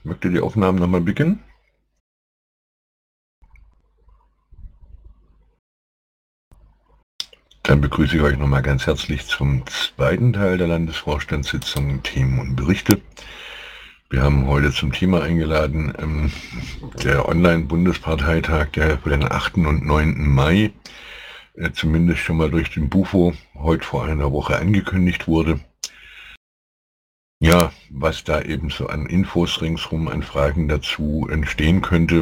möchte die Aufnahmen nochmal beginnen? Dann begrüße ich euch nochmal ganz herzlich zum zweiten Teil der Landesvorstandssitzung Themen und Berichte. Wir haben heute zum Thema eingeladen der Online-Bundesparteitag, der für den 8. und 9. Mai zumindest schon mal durch den Bufo heute vor einer Woche angekündigt wurde. Ja, was da eben so an Infos ringsrum, an Fragen dazu entstehen könnte,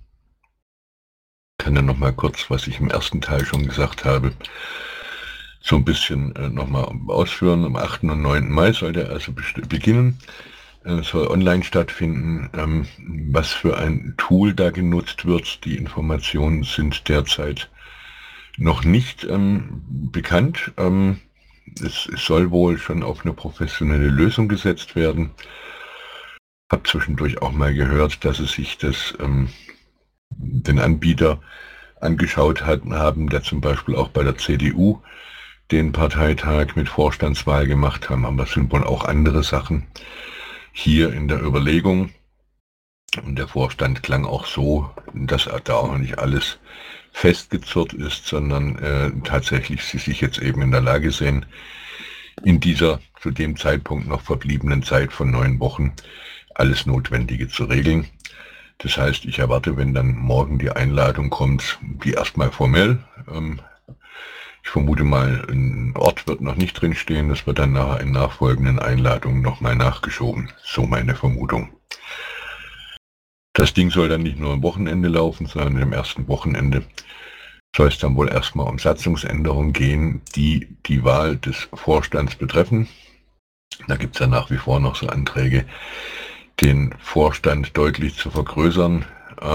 kann dann nochmal kurz, was ich im ersten Teil schon gesagt habe, so ein bisschen nochmal ausführen. Am 8. und 9. Mai soll der also beginnen. Soll online stattfinden. Was für ein Tool da genutzt wird, die Informationen sind derzeit noch nicht bekannt. Es soll wohl schon auf eine professionelle Lösung gesetzt werden. Ich habe zwischendurch auch mal gehört, dass es sich den Anbieter angeschaut haben, der zum Beispiel auch bei der CDU den Parteitag mit Vorstandswahl gemacht haben, aber es sind wohl auch andere Sachen hier in der Überlegung. Und der Vorstand klang auch so, dass da auch noch nicht alles festgezurrt ist, sondern tatsächlich sie sich jetzt eben in der Lage sehen, in dieser zu dem Zeitpunkt noch verbliebenen Zeit von 9 Wochen alles Notwendige zu regeln. Das heißt, ich erwarte, wenn dann morgen die Einladung kommt, die erstmal formell. Ich vermute mal, ein Ort wird noch nicht drinstehen, das wird dann nachher in nachfolgenden Einladungen nochmal nachgeschoben. So meine Vermutung. Das Ding soll dann nicht nur am Wochenende laufen, sondern am ersten Wochenende soll es dann wohl erstmal um Satzungsänderungen gehen, die die Wahl des Vorstands betreffen. Da gibt es ja nach wie vor noch so Anträge, den Vorstand deutlich zu vergrößern,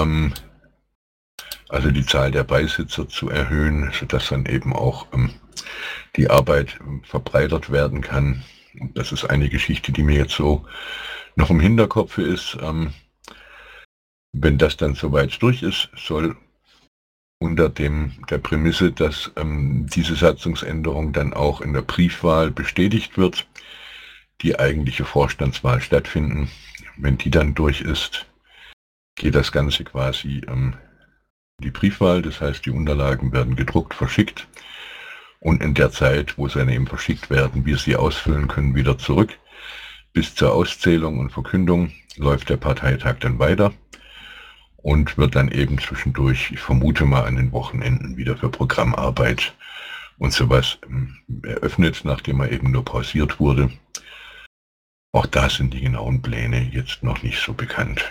also die Zahl der Beisitzer zu erhöhen, sodass dann eben auch die Arbeit verbreitert werden kann. Das ist eine Geschichte, die mir jetzt so noch im Hinterkopf ist. Wenn das dann soweit durch ist, soll unter der Prämisse, dass diese Satzungsänderung dann auch in der Briefwahl bestätigt wird, die eigentliche Vorstandswahl stattfinden. Wenn die dann durch ist, geht das Ganze quasi in die Briefwahl, das heißt, die Unterlagen werden gedruckt, verschickt und in der Zeit, wo sie dann eben verschickt werden, wir sie ausfüllen können, wieder zurück. Bis zur Auszählung und Verkündung läuft der Parteitag dann weiter und wird dann eben zwischendurch, ich vermute mal an den Wochenenden, wieder für Programmarbeit und sowas eröffnet, nachdem er eben nur pausiert wurde. Auch da sind die genauen Pläne jetzt noch nicht so bekannt.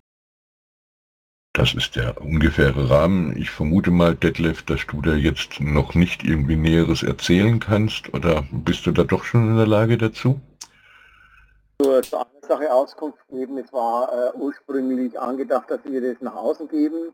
Das ist der ungefähre Rahmen. Ich vermute mal, Detlef, dass du da jetzt noch nicht irgendwie Näheres erzählen kannst, oder bist du da doch schon in der Lage dazu? Nur zur einen Sache Auskunft geben. Es war ursprünglich angedacht, dass wir das nach außen geben.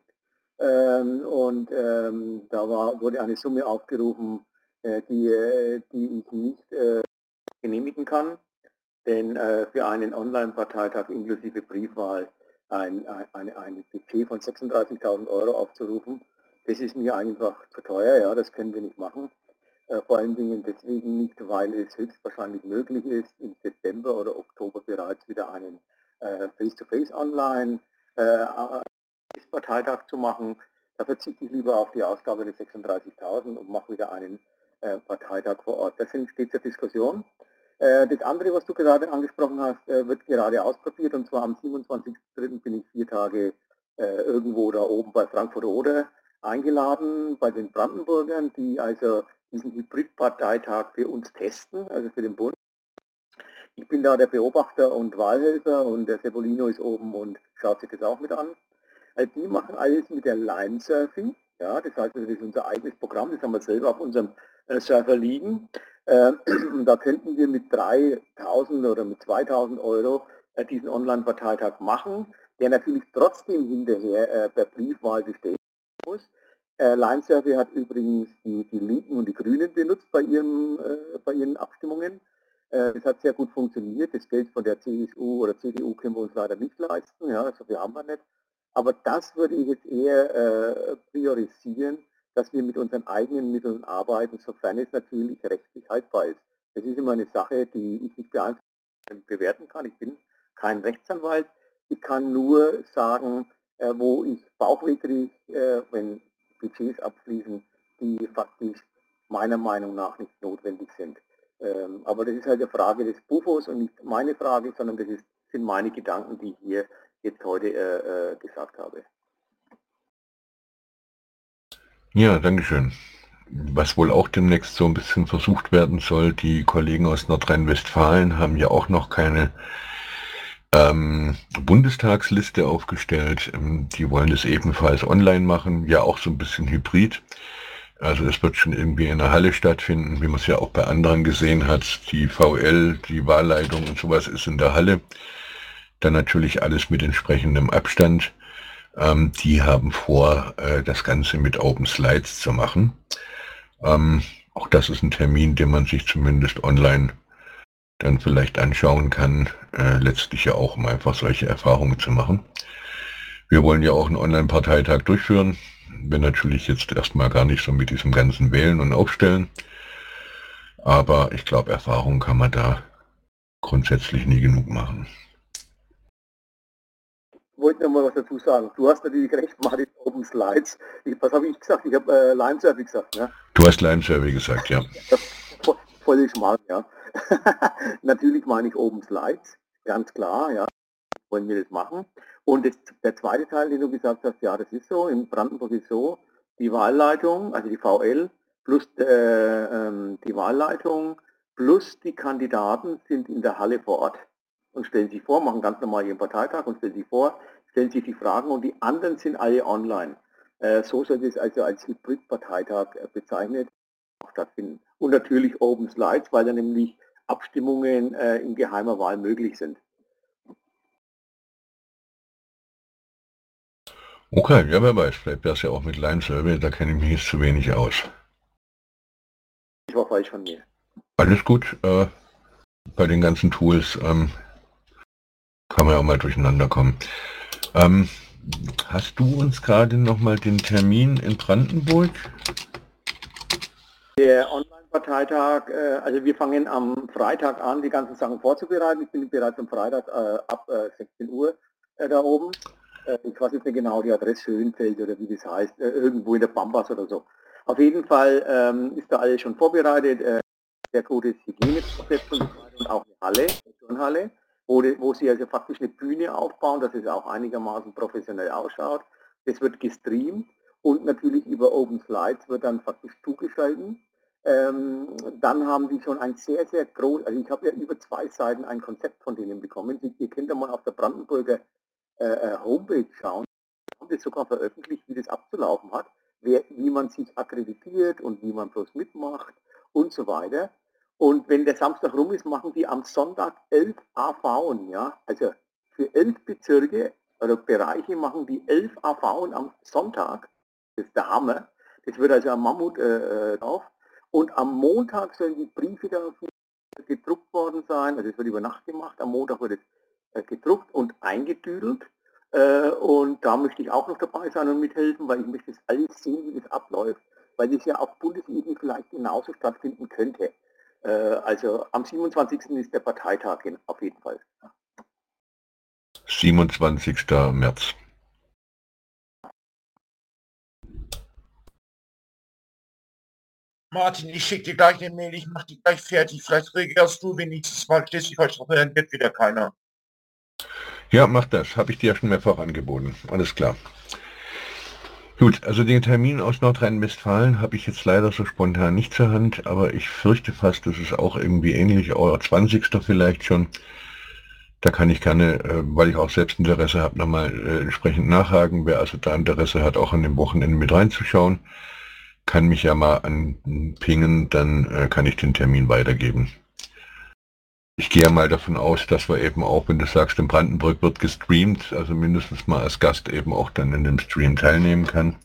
Da wurde eine Summe aufgerufen, die ich nicht genehmigen kann. Denn für einen Online-Parteitag inklusive Briefwahl ein Budget von 36.000 Euro aufzurufen, das ist mir einfach zu teuer. Ja, das können wir nicht machen. Vor allen Dingen deswegen nicht, weil es höchstwahrscheinlich möglich ist, im September oder Oktober bereits wieder einen Face-to-Face Online Parteitag zu machen. Da verzichte ich lieber auf die Ausgabe der 36.000 und mache wieder einen Parteitag vor Ort. Das steht zur Diskussion. Das andere, was du gerade angesprochen hast, wird gerade ausprobiert, und zwar am 27.03. bin ich 4 Tage irgendwo da oben bei Frankfurt-Oder eingeladen, bei den Brandenburgern, die also diesen Hybrid-Parteitag für uns testen, also für den Bund. Ich bin da der Beobachter und Wahlhelfer, und der Sepolino ist oben und schaut sich das auch mit an. Also die machen alles mit der Line-Surfing. Ja, das heißt, das ist unser eigenes Programm, das haben wir selber auf unserem Server liegen. Da könnten wir mit 3.000 oder mit 2.000 Euro diesen Online-Parteitag machen, der natürlich trotzdem hinterher per Briefwahl gestellt muss. Line-Survey hat übrigens die Linken und die Grünen benutzt bei ihren Abstimmungen. Das hat sehr gut funktioniert. Das Geld von der CSU oder CDU können wir uns leider nicht leisten. Ja, also wir haben wir nicht. Aber das würde ich jetzt eher priorisieren, dass wir mit unseren eigenen Mitteln arbeiten, sofern es natürlich rechtlich haltbar ist. Das ist immer eine Sache, die ich nicht bewerten kann. Ich bin kein Rechtsanwalt. Ich kann nur sagen, wo ich Bauchweh kriege, wenn Budgets abfließen, die faktisch meiner Meinung nach nicht notwendig sind. Aber das ist halt eine Frage des Bufos und nicht meine Frage, sondern sind meine Gedanken, die ich hier jetzt heute gesagt habe. Ja, Dankeschön. Was wohl auch demnächst so ein bisschen versucht werden soll, die Kollegen aus Nordrhein-Westfalen haben ja auch noch keine Bundestagsliste aufgestellt. Die wollen das ebenfalls online machen, ja auch so ein bisschen hybrid. Also es wird schon irgendwie in der Halle stattfinden, wie man es ja auch bei anderen gesehen hat. Die VL, die Wahlleitung und sowas ist in der Halle. Dann natürlich alles mit entsprechendem Abstand. Die haben vor, das Ganze mit Open Slides zu machen. Auch das ist ein Termin, den man sich zumindest online dann vielleicht anschauen kann. Letztlich ja auch, um einfach solche Erfahrungen zu machen. Wir wollen ja auch einen Online-Parteitag durchführen. Wir natürlich jetzt erstmal gar nicht so mit diesem ganzen Wählen und Aufstellen. Aber ich glaube, Erfahrung kann man da grundsätzlich nie genug machen. Ich wollte noch mal was dazu sagen. Du hast natürlich recht, Martin, Open Slides. Was habe ich gesagt? Ich habe Lime Survey gesagt, ne? Du hast Lime Survey gesagt, ja. Voll schmal, ja. Natürlich meine ich Open Slides, ganz klar, ja. Wollen wir das machen. Und der zweite Teil, den du gesagt hast, ja, das ist so, in Brandenburg ist so, die Wahlleitung, also die VL, plus die Wahlleitung, plus die Kandidaten sind in der Halle vor Ort und stellen sich vor, machen ganz normal ihren Parteitag und stellen sich vor, stellen sich die Fragen und die anderen sind alle online. So soll es also als Hybrid-Parteitag bezeichnet auch stattfinden. Und natürlich Open Slides, weil dann nämlich Abstimmungen in geheimer Wahl möglich sind. Okay, ja, wer weiß, vielleicht wäre es ja auch mit Lime Survey, da kenne ich mich jetzt zu wenig aus. Ich war falsch von mir. Alles gut, bei den ganzen Tools kann man ja auch mal durcheinander kommen. Hast du uns gerade nochmal den Termin in Brandenburg? Der Online-Parteitag, also wir fangen am Freitag an, die ganzen Sachen vorzubereiten. Ich bin bereits am Freitag ab 16 Uhr da oben. Ich weiß jetzt nicht genau die Adresse, Höhenfeld oder wie das heißt, irgendwo in der Pampas oder so. Auf jeden Fall ist da alles schon vorbereitet. Der Code ist Hygienekonzept und auch eine Halle, eine Turnhalle, wo sie also faktisch eine Bühne aufbauen, dass es auch einigermaßen professionell ausschaut. Das wird gestreamt und natürlich über Open Slides wird dann faktisch zugeschaltet. Dann haben die schon ein sehr, sehr groß, also ich habe ja über 2 Seiten ein Konzept von denen bekommen. Ihr könnt ja mal auf der Brandenburger Homepage schauen, haben das sogar veröffentlicht, wie das abzulaufen hat, wie man sich akkreditiert und wie man bloß mitmacht und so weiter. Und wenn der Samstag rum ist, machen die am Sonntag 11 AVen, ja, also für 11 Bezirke oder Bereiche machen die 11 AVen am Sonntag. Das ist der Hammer. Das wird also ein Mammut drauf. Und am Montag sollen die Briefe dafür gedruckt worden sein. Also es wird über Nacht gemacht. Am Montag wird es gedruckt und eingetüdelt. Und da möchte ich auch noch dabei sein und mithelfen, weil ich möchte das alles sehen, wie das abläuft, weil das ja auf Bundesebene vielleicht genauso stattfinden könnte. Also am 27. ist der Parteitag auf jeden Fall. 27. März. Martin, ich schicke dir gleich eine Mail, ich mache die gleich fertig. Vielleicht reagierst du wenigstens mal Schleswig-Holstein, wird wieder keiner. Ja, mach das. Habe ich dir ja schon mehrfach angeboten. Alles klar. Gut, also den Termin aus Nordrhein-Westfalen habe ich jetzt leider so spontan nicht zur Hand, aber ich fürchte fast, das ist auch irgendwie ähnlich, oder 20. vielleicht schon. Da kann ich gerne, weil ich auch selbst Interesse habe, nochmal entsprechend nachhaken. Wer also da Interesse hat, auch an dem Wochenende mit reinzuschauen, kann mich ja mal anpingen, dann kann ich den Termin weitergeben. Ich gehe ja mal davon aus, dass wir eben auch, wenn du sagst, in Brandenburg wird gestreamt, also mindestens mal als Gast eben auch dann in dem Stream teilnehmen kann.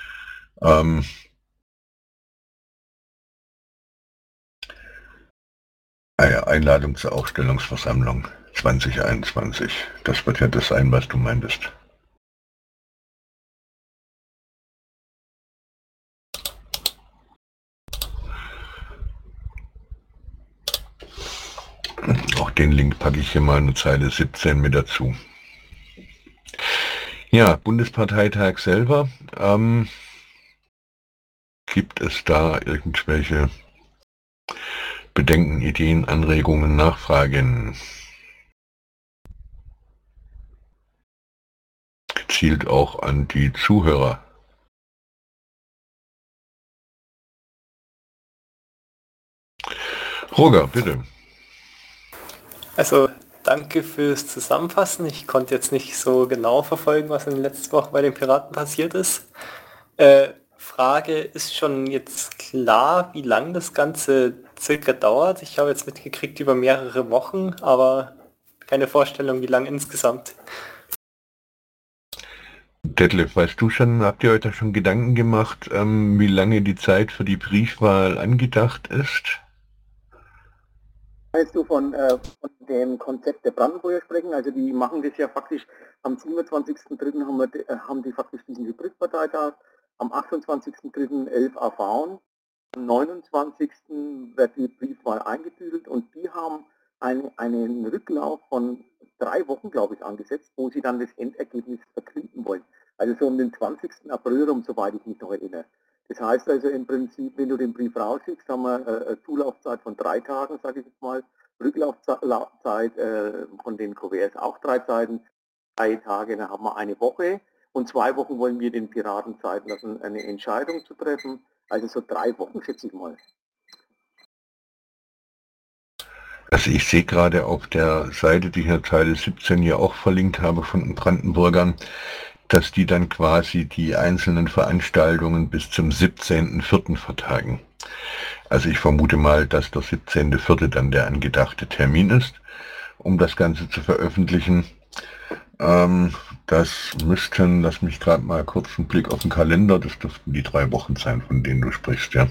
Einladung zur Aufstellungsversammlung 2021. Das wird ja das sein, was du meintest. Auch den Link packe ich hier mal eine Zeile 17 mit dazu. Ja, Bundesparteitag selber. Gibt es da irgendwelche Bedenken, Ideen, Anregungen, Nachfragen? Gezielt auch an die Zuhörer. Roger, bitte. Also danke fürs Zusammenfassen. Ich konnte jetzt nicht so genau verfolgen, was in den letzten Wochen bei den Piraten passiert ist. Frage, ist schon jetzt klar, wie lang das Ganze circa dauert? Ich habe jetzt mitgekriegt über mehrere Wochen, aber keine Vorstellung, wie lang insgesamt. Detlef, weißt du schon, habt ihr euch da schon Gedanken gemacht, wie lange die Zeit für die Briefwahl angedacht ist? Weißt du von dem Konzept der Brandenburger sprechen? Also die machen das ja faktisch am 27.03. haben die faktisch diesen Hybridparteitag, am 28.03. 11 AV, am 29. wird die Briefwahl eingetüdelt und die haben einen Rücklauf von 3 Wochen, glaube ich, angesetzt, wo sie dann das Endergebnis verkünden wollen. Also so um den 20. April rum, soweit ich mich noch erinnere. Das heißt also im Prinzip, wenn du den Brief rausschickst, haben wir eine Zulaufzeit von 3 Tagen, sage ich jetzt mal. Rücklaufzeit von den Kuverts auch 3 Seiten. 3 Tage, dann haben wir eine Woche. Und 2 Wochen wollen wir den Piraten Zeit lassen, eine Entscheidung zu treffen. Also so 3 Wochen, schätze ich mal. Also ich sehe gerade auf der Seite, die ich in Zeile 17 hier auch verlinkt habe von den Brandenburgern, dass die dann quasi die einzelnen Veranstaltungen bis zum 17.04. vertagen. Also ich vermute mal, dass der 17.04. dann der angedachte Termin ist, um das Ganze zu veröffentlichen. Das müssten, lass mich gerade mal kurz einen Blick auf den Kalender, das dürften die 3 Wochen sein, von denen du sprichst, ja.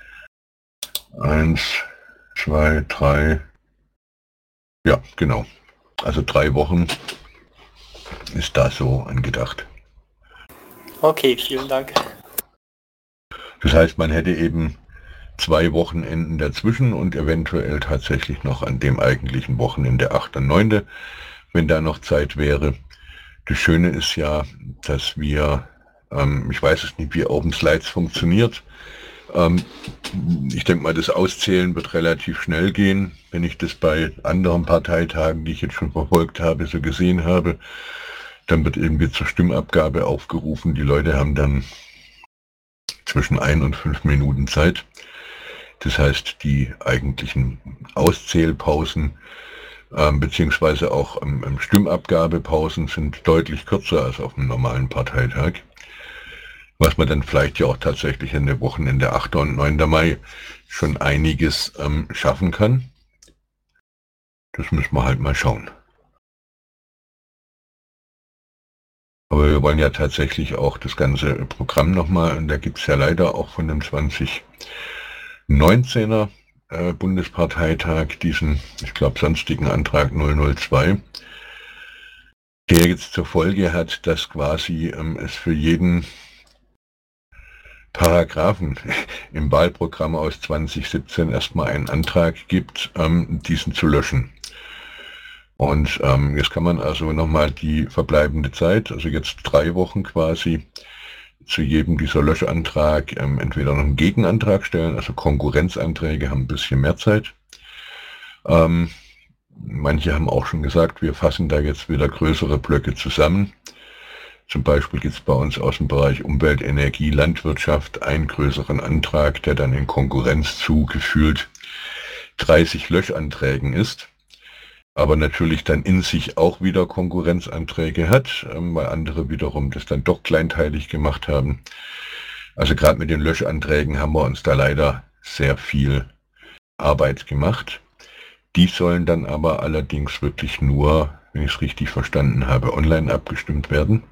1, 2, 3, ja, genau. Also 3 Wochen ist da so angedacht. Okay, vielen Dank. Das heißt, man hätte eben 2 Wochenenden dazwischen und eventuell tatsächlich noch an dem eigentlichen Wochenende 8. und 9., wenn da noch Zeit wäre. Das Schöne ist ja, dass wir, ich weiß es nicht, wie Open Slides funktioniert. Ich denke mal, das Auszählen wird relativ schnell gehen. Wenn ich das bei anderen Parteitagen, die ich jetzt schon verfolgt habe, so gesehen habe, dann wird irgendwie zur Stimmabgabe aufgerufen. Die Leute haben dann zwischen 1 und 5 Minuten Zeit. Das heißt, die eigentlichen Auszählpausen beziehungsweise auch Stimmabgabepausen sind deutlich kürzer als auf einem normalen Parteitag. Was man dann vielleicht ja auch tatsächlich in der Wochenende 8. und 9. Mai schon einiges schaffen kann. Das müssen wir halt mal schauen. Aber wir wollen ja tatsächlich auch das ganze Programm nochmal, und da gibt es ja leider auch von dem 2019er Bundesparteitag diesen, ich glaube, sonstigen Antrag 002, der jetzt zur Folge hat, dass quasi es für jeden Paragraphen im Wahlprogramm aus 2017 erstmal einen Antrag gibt, diesen zu löschen. Und jetzt kann man also nochmal die verbleibende Zeit, also jetzt 3 Wochen quasi, zu jedem dieser Löschantrag entweder noch einen Gegenantrag stellen, also Konkurrenzanträge haben ein bisschen mehr Zeit. Manche haben auch schon gesagt, wir fassen da jetzt wieder größere Blöcke zusammen. Zum Beispiel gibt es bei uns aus dem Bereich Umwelt, Energie, Landwirtschaft einen größeren Antrag, der dann in Konkurrenz zu gefühlt 30 Löschanträgen ist, aber natürlich dann in sich auch wieder Konkurrenzanträge hat, weil andere wiederum das dann doch kleinteilig gemacht haben. Also gerade mit den Löschanträgen haben wir uns da leider sehr viel Arbeit gemacht. Die sollen dann aber allerdings wirklich nur, wenn ich es richtig verstanden habe, online abgestimmt werden.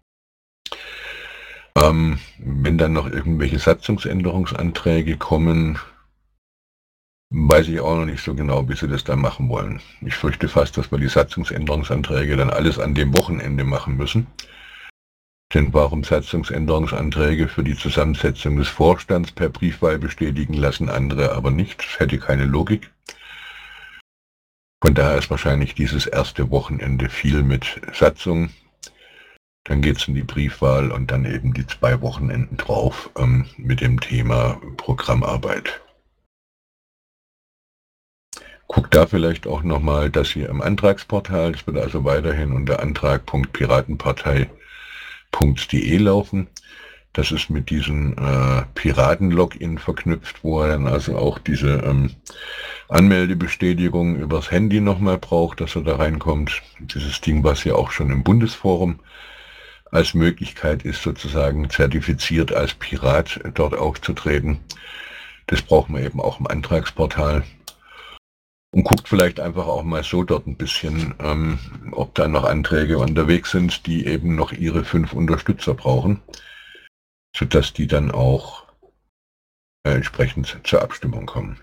Wenn dann noch irgendwelche Satzungsänderungsanträge kommen, weiß ich auch noch nicht so genau, wie sie das dann machen wollen. Ich fürchte fast, dass wir die Satzungsänderungsanträge dann alles an dem Wochenende machen müssen. Denn warum Satzungsänderungsanträge für die Zusammensetzung des Vorstands per Briefwahl bestätigen lassen, andere aber nicht? Das hätte keine Logik. Von daher ist wahrscheinlich dieses erste Wochenende viel mit Satzung. Dann geht es in die Briefwahl und dann eben die 2 Wochenenden drauf mit dem Thema Programmarbeit. Guckt da vielleicht auch nochmal, dass ihr im Antragsportal, das wird also weiterhin unter antrag.piratenpartei.de laufen. Das ist mit diesem Piraten-Login verknüpft, wo er dann also auch diese Anmeldebestätigung übers Handy nochmal braucht, dass er da reinkommt. Dieses Ding, was ja auch schon im Bundesforum als Möglichkeit ist, sozusagen zertifiziert als Pirat dort aufzutreten. Das braucht man eben auch im Antragsportal. Und guckt vielleicht einfach auch mal so dort ein bisschen, ob da noch Anträge unterwegs sind, die eben noch ihre 5 Unterstützer brauchen, sodass die dann auch entsprechend zur Abstimmung kommen.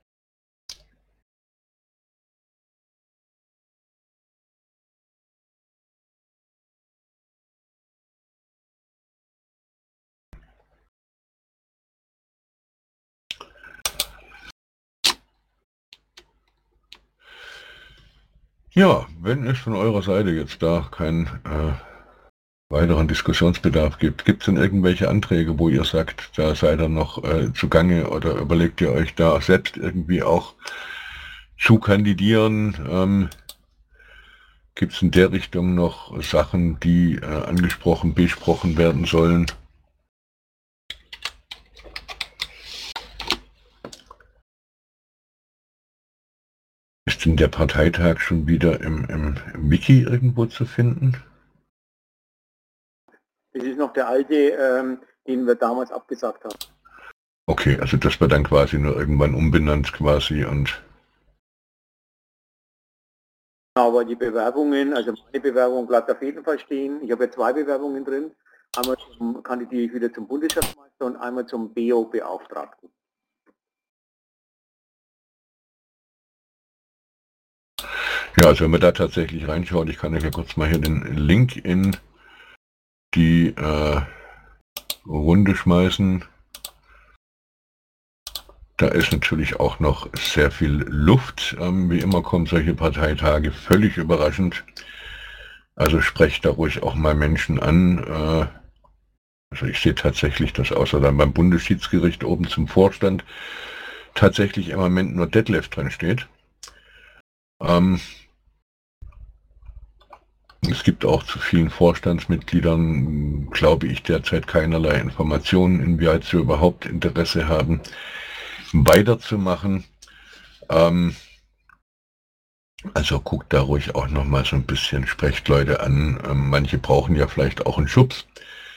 Ja, wenn es von eurer Seite jetzt da keinen weiteren Diskussionsbedarf gibt, gibt es denn irgendwelche Anträge, wo ihr sagt, da seid ihr noch zugange oder überlegt ihr euch da selbst irgendwie auch zu kandidieren? Gibt es in der Richtung noch Sachen, die besprochen werden sollen? Ist denn der Parteitag schon wieder im Wiki irgendwo zu finden? Das ist noch der alte, den wir damals abgesagt haben. Okay, also das wird dann quasi nur irgendwann umbenannt quasi und... Aber die Bewerbungen, also meine Bewerbung bleibt auf jeden Fall stehen. Ich habe ja 2 Bewerbungen drin. Einmal kandidiere ich wieder zum Bundesschatzmeister und einmal zum BO-Beauftragten. Ja, also wenn man da tatsächlich reinschaut, ich kann euch ja kurz mal hier den Link in die Runde schmeißen. Da ist natürlich auch noch sehr viel Luft. Wie immer kommen solche Parteitage völlig überraschend. Also sprecht da ruhig auch mal Menschen an. Also ich sehe tatsächlich, dass außer dann beim Bundesschiedsgericht oben zum Vorstand tatsächlich im Moment nur Detlef drin steht. Es gibt auch zu vielen Vorstandsmitgliedern, glaube ich, derzeit keinerlei Informationen, inwieweit sie überhaupt Interesse haben, weiterzumachen. Also guckt da ruhig auch nochmal so ein bisschen, sprecht Leute an. Manche brauchen ja vielleicht auch einen Schubs.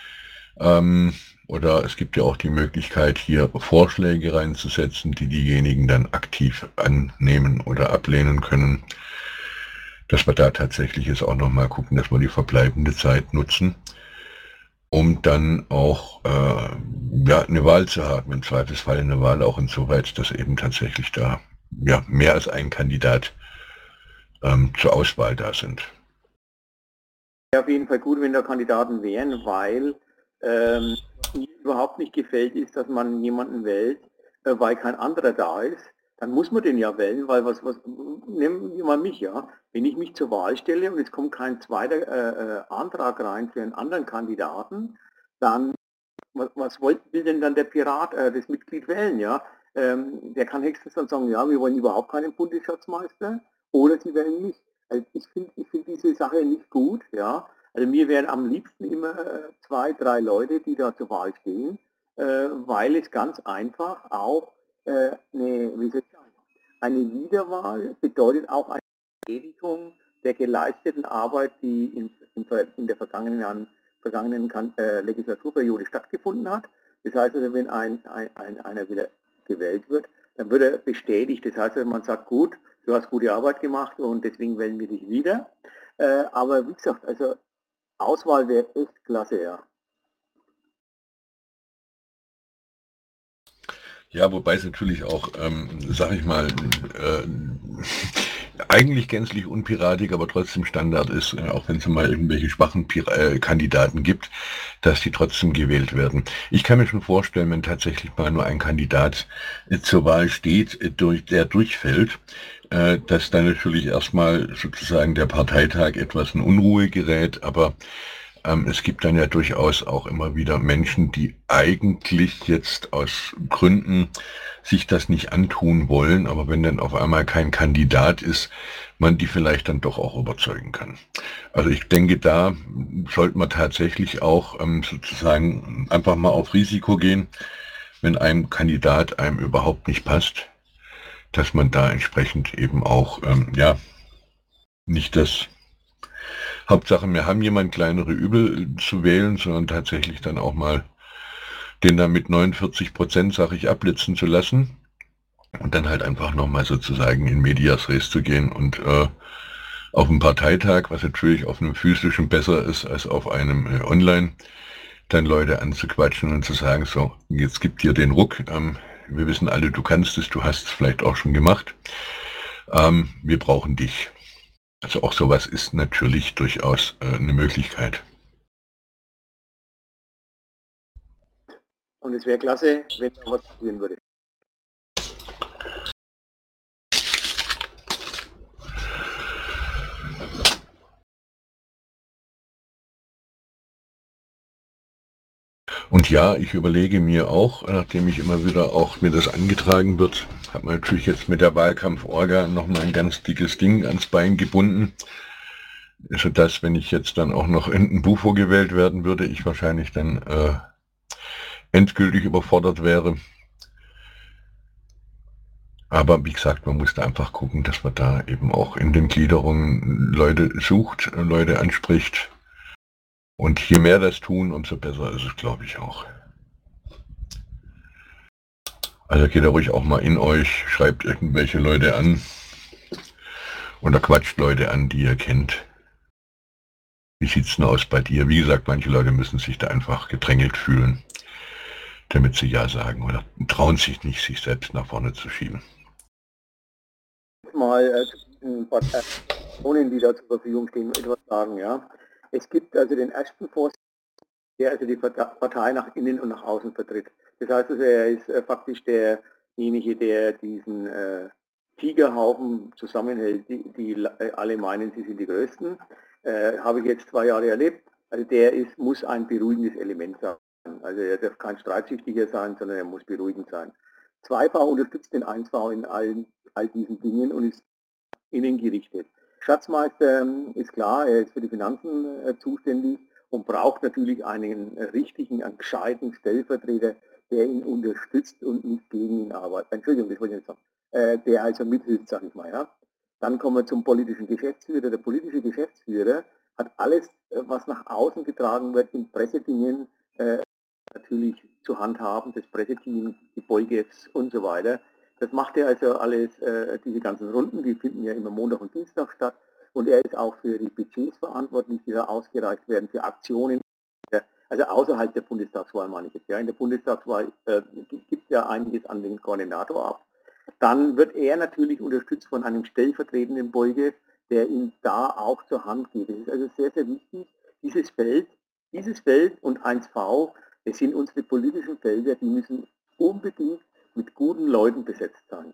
Oder es gibt ja auch die Möglichkeit, hier Vorschläge reinzusetzen, die diejenigen dann aktiv annehmen oder ablehnen können. Dass wir da tatsächlich jetzt auch nochmal gucken, dass wir die verbleibende Zeit nutzen, um dann auch eine Wahl zu haben, im Zweifelsfall eine Wahl auch insoweit, dass eben tatsächlich da mehr als ein Kandidat zur Auswahl da sind. Ja, auf jeden Fall gut, wenn da Kandidaten wären, weil mir überhaupt nicht gefällt ist, dass man jemanden wählt, weil kein anderer da ist. Dann muss man den ja wählen, weil nehmen wir mal mich, ja. Wenn ich mich zur Wahl stelle und es kommt kein zweiter Antrag rein für einen anderen Kandidaten, dann, was will denn dann der Pirat, das Mitglied wählen, ja? Der kann höchstens dann sagen, ja, wir wollen überhaupt keinen Bundesschatzmeister oder sie wählen mich. Also ich finde diese Sache nicht gut, ja. Also mir wären am liebsten immer 2, 3 Leute, die da zur Wahl stehen, weil es ganz einfach auch eine Wiederwahl bedeutet auch eine Bestätigung der geleisteten Arbeit, die in der vergangenen Legislaturperiode stattgefunden hat. Das heißt also, wenn einer wieder gewählt wird, dann wird er bestätigt. Das heißt, man sagt, gut, du hast gute Arbeit gemacht und deswegen wählen wir dich wieder. Aber wie gesagt, also Auswahl wäre echt klasse, ja. Ja, wobei es natürlich auch, sag ich mal, eigentlich gänzlich unpiratig, aber trotzdem Standard ist, auch wenn es mal irgendwelche schwachen Kandidaten gibt, dass die trotzdem gewählt werden. Ich kann mir schon vorstellen, wenn tatsächlich mal nur ein Kandidat zur Wahl steht, der durchfällt, dass dann natürlich erstmal sozusagen der Parteitag etwas in Unruhe gerät, aber Es gibt dann ja durchaus auch immer wieder Menschen, die eigentlich jetzt aus Gründen sich das nicht antun wollen, aber wenn dann auf einmal kein Kandidat ist, man die vielleicht dann doch auch überzeugen kann. Also ich denke, da sollte man tatsächlich auch sozusagen einfach mal auf Risiko gehen, wenn ein Kandidat einem überhaupt nicht passt, dass man da entsprechend eben auch ja nicht das Hauptsache, wir haben jemand kleinere Übel zu wählen, sondern tatsächlich dann auch mal den da mit 49%, sag ich, abblitzen zu lassen und dann halt einfach nochmal sozusagen in medias res zu gehen und auf einem Parteitag, was natürlich auf einem physischen besser ist als auf einem online, dann Leute anzuquatschen und zu sagen, so, jetzt gibt dir den Ruck, wir wissen alle, du kannst es, du hast es vielleicht auch schon gemacht, wir brauchen dich. Also auch sowas ist natürlich durchaus eine Möglichkeit. Und es wäre klasse, wenn da was passieren würde. Und ja, ich überlege mir auch, nachdem ich immer wieder auch mir das angetragen wird, habe man natürlich jetzt mit der Wahlkampf-Orga nochmal ein ganz dickes Ding ans Bein gebunden, sodass, wenn ich jetzt dann auch noch in ein Bufo gewählt werden würde, ich wahrscheinlich dann endgültig überfordert wäre. Aber wie gesagt, man muss da einfach gucken, dass man da eben auch in den Gliederungen Leute sucht, Leute anspricht. Und je mehr das tun, umso besser ist es, glaube ich, auch. Also geht da ruhig auch mal in euch, schreibt irgendwelche Leute an oder quatscht Leute an, die ihr kennt. Wie sieht's denn aus bei dir? Wie gesagt, manche Leute müssen sich da einfach gedrängelt fühlen, damit sie ja sagen oder trauen sich nicht, sich selbst nach vorne zu schieben. Mal zu diesen Personen, die da zur Verfügung stehen, etwas sagen. Ja. Es gibt also den ersten Vorsitz, der also die Partei nach innen und nach außen vertritt. Das heißt also, er ist faktisch derjenige, der diesen Tigerhaufen zusammenhält, die alle meinen, sie sind die Größten. Habe ich jetzt 2 Jahre erlebt. Also der muss ein beruhigendes Element sein. Also er darf kein Streitsüchtiger sein, sondern er muss beruhigend sein. 2V unterstützt den 1V in all diesen Dingen und ist innen gerichtet. Schatzmeister ist klar, er ist für die Finanzen zuständig und braucht natürlich einen richtigen, einen gescheiten Stellvertreter, der ihn unterstützt und nicht gegen ihn arbeitet. Entschuldigung, das wollte ich nicht sagen. Der also mithilft, sage ich mal. Ja. Dann kommen wir zum politischen Geschäftsführer. Der politische Geschäftsführer hat alles, was nach außen getragen wird, in Pressedingen natürlich zu handhaben, das Presseteam, die Boygefs und so weiter. Das macht er also alles, diese ganzen Runden, die finden ja immer Montag und Dienstag statt. Und er ist auch für die Budgets verantwortlich, die da ausgereicht werden, für Aktionen, also außerhalb der Bundestagswahl meine ich jetzt. Ja. In der Bundestagswahl gibt ja einiges an den Koordinator ab. Dann wird er natürlich unterstützt von einem stellvertretenden Beuge, der ihm da auch zur Hand geht. Das ist also sehr, sehr wichtig. Dieses Feld und 1V, das sind unsere politischen Felder, die müssen unbedingt mit guten Leuten besetzt sein.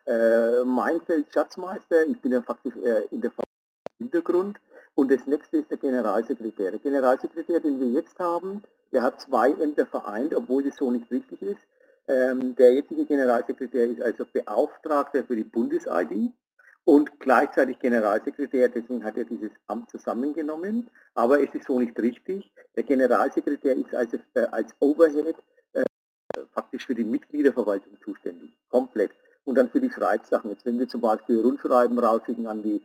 Mein Feld Schatzmeister, ich bin ja faktisch in der Hintergrund. Und das nächste ist der Generalsekretär. Der Generalsekretär, den wir jetzt haben, der hat 2 Ämter vereint, obwohl das so nicht richtig ist. Der jetzige Generalsekretär ist also Beauftragter für die Bundes-ID und gleichzeitig Generalsekretär, deswegen hat er dieses Amt zusammengenommen. Aber es ist so nicht richtig. Der Generalsekretär ist also als Overhead faktisch für die Mitgliederverwaltung zuständig, komplett. Und dann für die Schreibsachen. Jetzt wenn wir zum Beispiel Rundschreiben rausschicken an die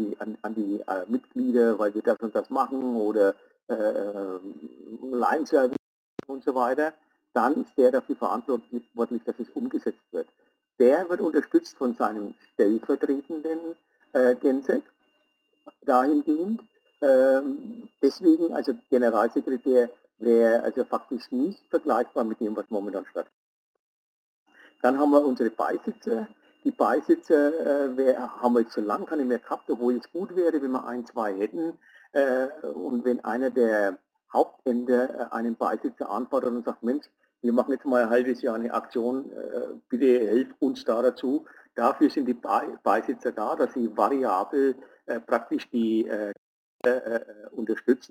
Mitglieder, weil wir das und das machen oder Line-Service und so weiter, dann ist der dafür verantwortlich, dass es umgesetzt wird. Der wird unterstützt von seinem stellvertretenden Gensek dahingehend. Deswegen, also Generalsekretär wäre also faktisch nicht vergleichbar mit dem, was momentan stattfindet. Dann haben wir unsere Beisitzer. Die Beisitzer haben wir jetzt so lange keine mehr gehabt, obwohl es gut wäre, wenn wir 1, 2 hätten. Und wenn einer der Hauptämter einen Beisitzer anfordert und sagt, Mensch, wir machen jetzt mal ein halbes Jahr eine Aktion, bitte helft uns da dazu. Dafür sind die Beisitzer da, dass sie variabel praktisch die unterstützen.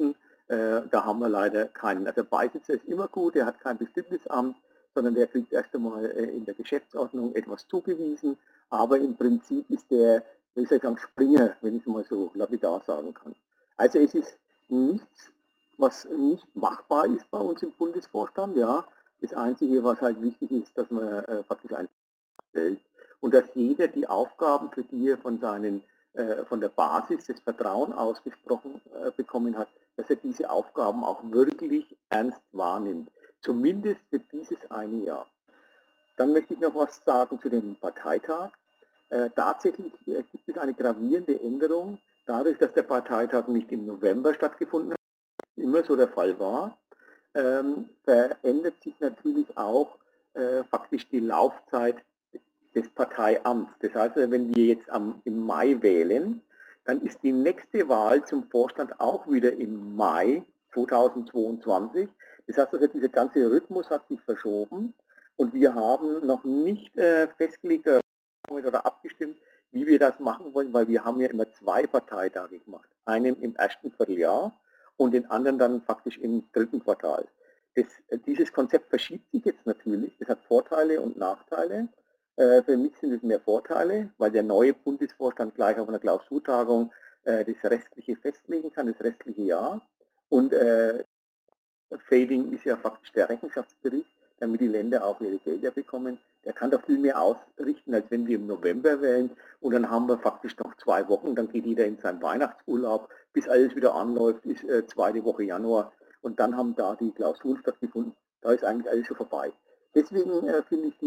Da haben wir leider keinen. Also Beisitzer ist immer gut, der hat kein bestimmtes Amt, sondern der kriegt erst einmal in der Geschäftsordnung etwas zugewiesen. Aber im Prinzip ist der, wie soll ich sagen, Springer, wenn ich es mal so lapidar sagen kann. Also es ist nichts, was nicht machbar ist bei uns im Bundesvorstand. Ja. Das Einzige, was halt wichtig ist, dass man faktisch ein stellt und dass jeder die Aufgaben, für die er von der Basis des Vertrauens ausgesprochen bekommen hat, dass er diese Aufgaben auch wirklich ernst wahrnimmt. Zumindest für dieses eine Jahr. Dann möchte ich noch was sagen zu dem Parteitag. Tatsächlich gibt es eine gravierende Änderung, dadurch, dass der Parteitag nicht im November stattgefunden hat, immer so der Fall war, verändert sich natürlich auch faktisch die Laufzeit des Parteiamts. Das heißt, wenn wir jetzt im Mai wählen, dann ist die nächste Wahl zum Vorstand auch wieder im Mai 2022. Das heißt, also, dieser ganze Rhythmus hat sich verschoben und wir haben noch nicht festgelegt oder abgestimmt, wie wir das machen wollen, weil wir haben ja immer 2 Parteitage gemacht. Einen im ersten Vierteljahr und den anderen dann faktisch im dritten Quartal. Dieses Konzept verschiebt sich jetzt natürlich. Das hat Vorteile und Nachteile. Für mich sind es mehr Vorteile, weil der neue Bundesvorstand gleich auf einer Klausurtagung das Restliche festlegen kann, das restliche Jahr. Und Fading ist ja faktisch der Rechenschaftsbericht, damit die Länder auch ihre Gelder bekommen. Der kann doch viel mehr ausrichten, als wenn wir im November wählen. Und dann haben wir faktisch noch 2 Wochen, dann geht jeder in seinen Weihnachtsurlaub, bis alles wieder anläuft, ist 2. Woche Januar. Und dann haben da die Klausuren stattgefunden. Da ist eigentlich alles schon vorbei. Deswegen finde ich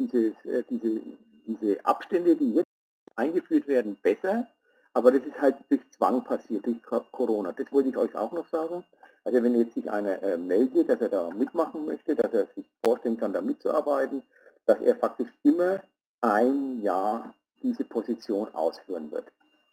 diese Abstände, die jetzt eingeführt werden, besser. Aber das ist halt durch Zwang passiert, durch Corona. Das wollte ich euch auch noch sagen. Also wenn jetzt sich einer meldet, dass er da mitmachen möchte, dass er sich vorstellen kann, da mitzuarbeiten, dass er faktisch immer ein Jahr diese Position ausführen wird.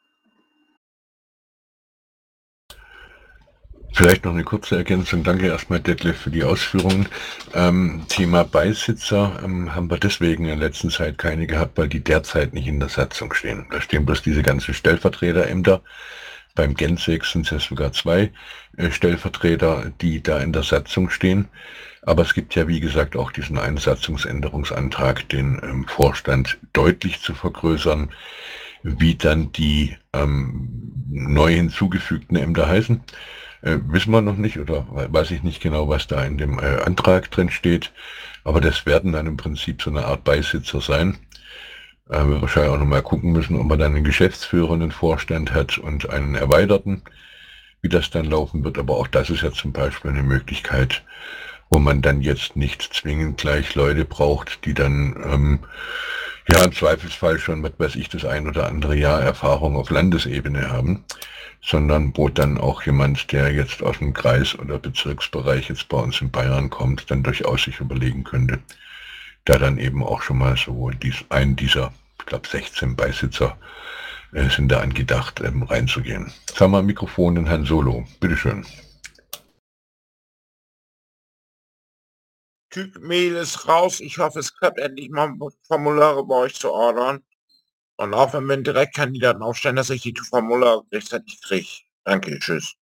Vielleicht noch eine kurze Ergänzung. Danke erstmal, Detlef, für die Ausführungen. Thema Beisitzer haben wir deswegen in der letzten Zeit keine gehabt, weil die derzeit nicht in der Satzung stehen. Da stehen bloß diese ganzen Stellvertreterämter. Beim Gensex sind es ja sogar 2 Stellvertreter, die da in der Satzung stehen. Aber es gibt ja, wie gesagt, auch diesen einen Satzungsänderungsantrag, den Vorstand deutlich zu vergrößern, wie dann die neu hinzugefügten Ämter heißen. Wissen wir noch nicht oder weiß ich nicht genau, was da in dem Antrag drin steht. Aber das werden dann im Prinzip so eine Art Beisitzer sein. Wir wahrscheinlich auch nochmal gucken müssen, ob man dann einen Geschäftsführer, einen Vorstand hat und einen erweiterten, wie das dann laufen wird. Aber auch das ist ja zum Beispiel eine Möglichkeit, wo man dann jetzt nicht zwingend gleich Leute braucht, die dann ja im Zweifelsfall schon, was weiß ich, das ein oder andere Jahr Erfahrung auf Landesebene haben, sondern wo dann auch jemand, der jetzt aus dem Kreis- oder Bezirksbereich jetzt bei uns in Bayern kommt, dann durchaus sich überlegen könnte, da dann eben auch schon mal so einen dieser, ich glaube 16 Beisitzer sind da angedacht, reinzugehen. Jetzt haben wir am Mikrofon den Herrn Solo. Bitteschön. Typ-Mail ist raus. Ich hoffe, es klappt endlich mal, Formulare bei euch zu ordern. Und auch wenn wir einen Direktkandidaten aufstellen, dass ich die Formulare rechtzeitig kriege. Danke, tschüss.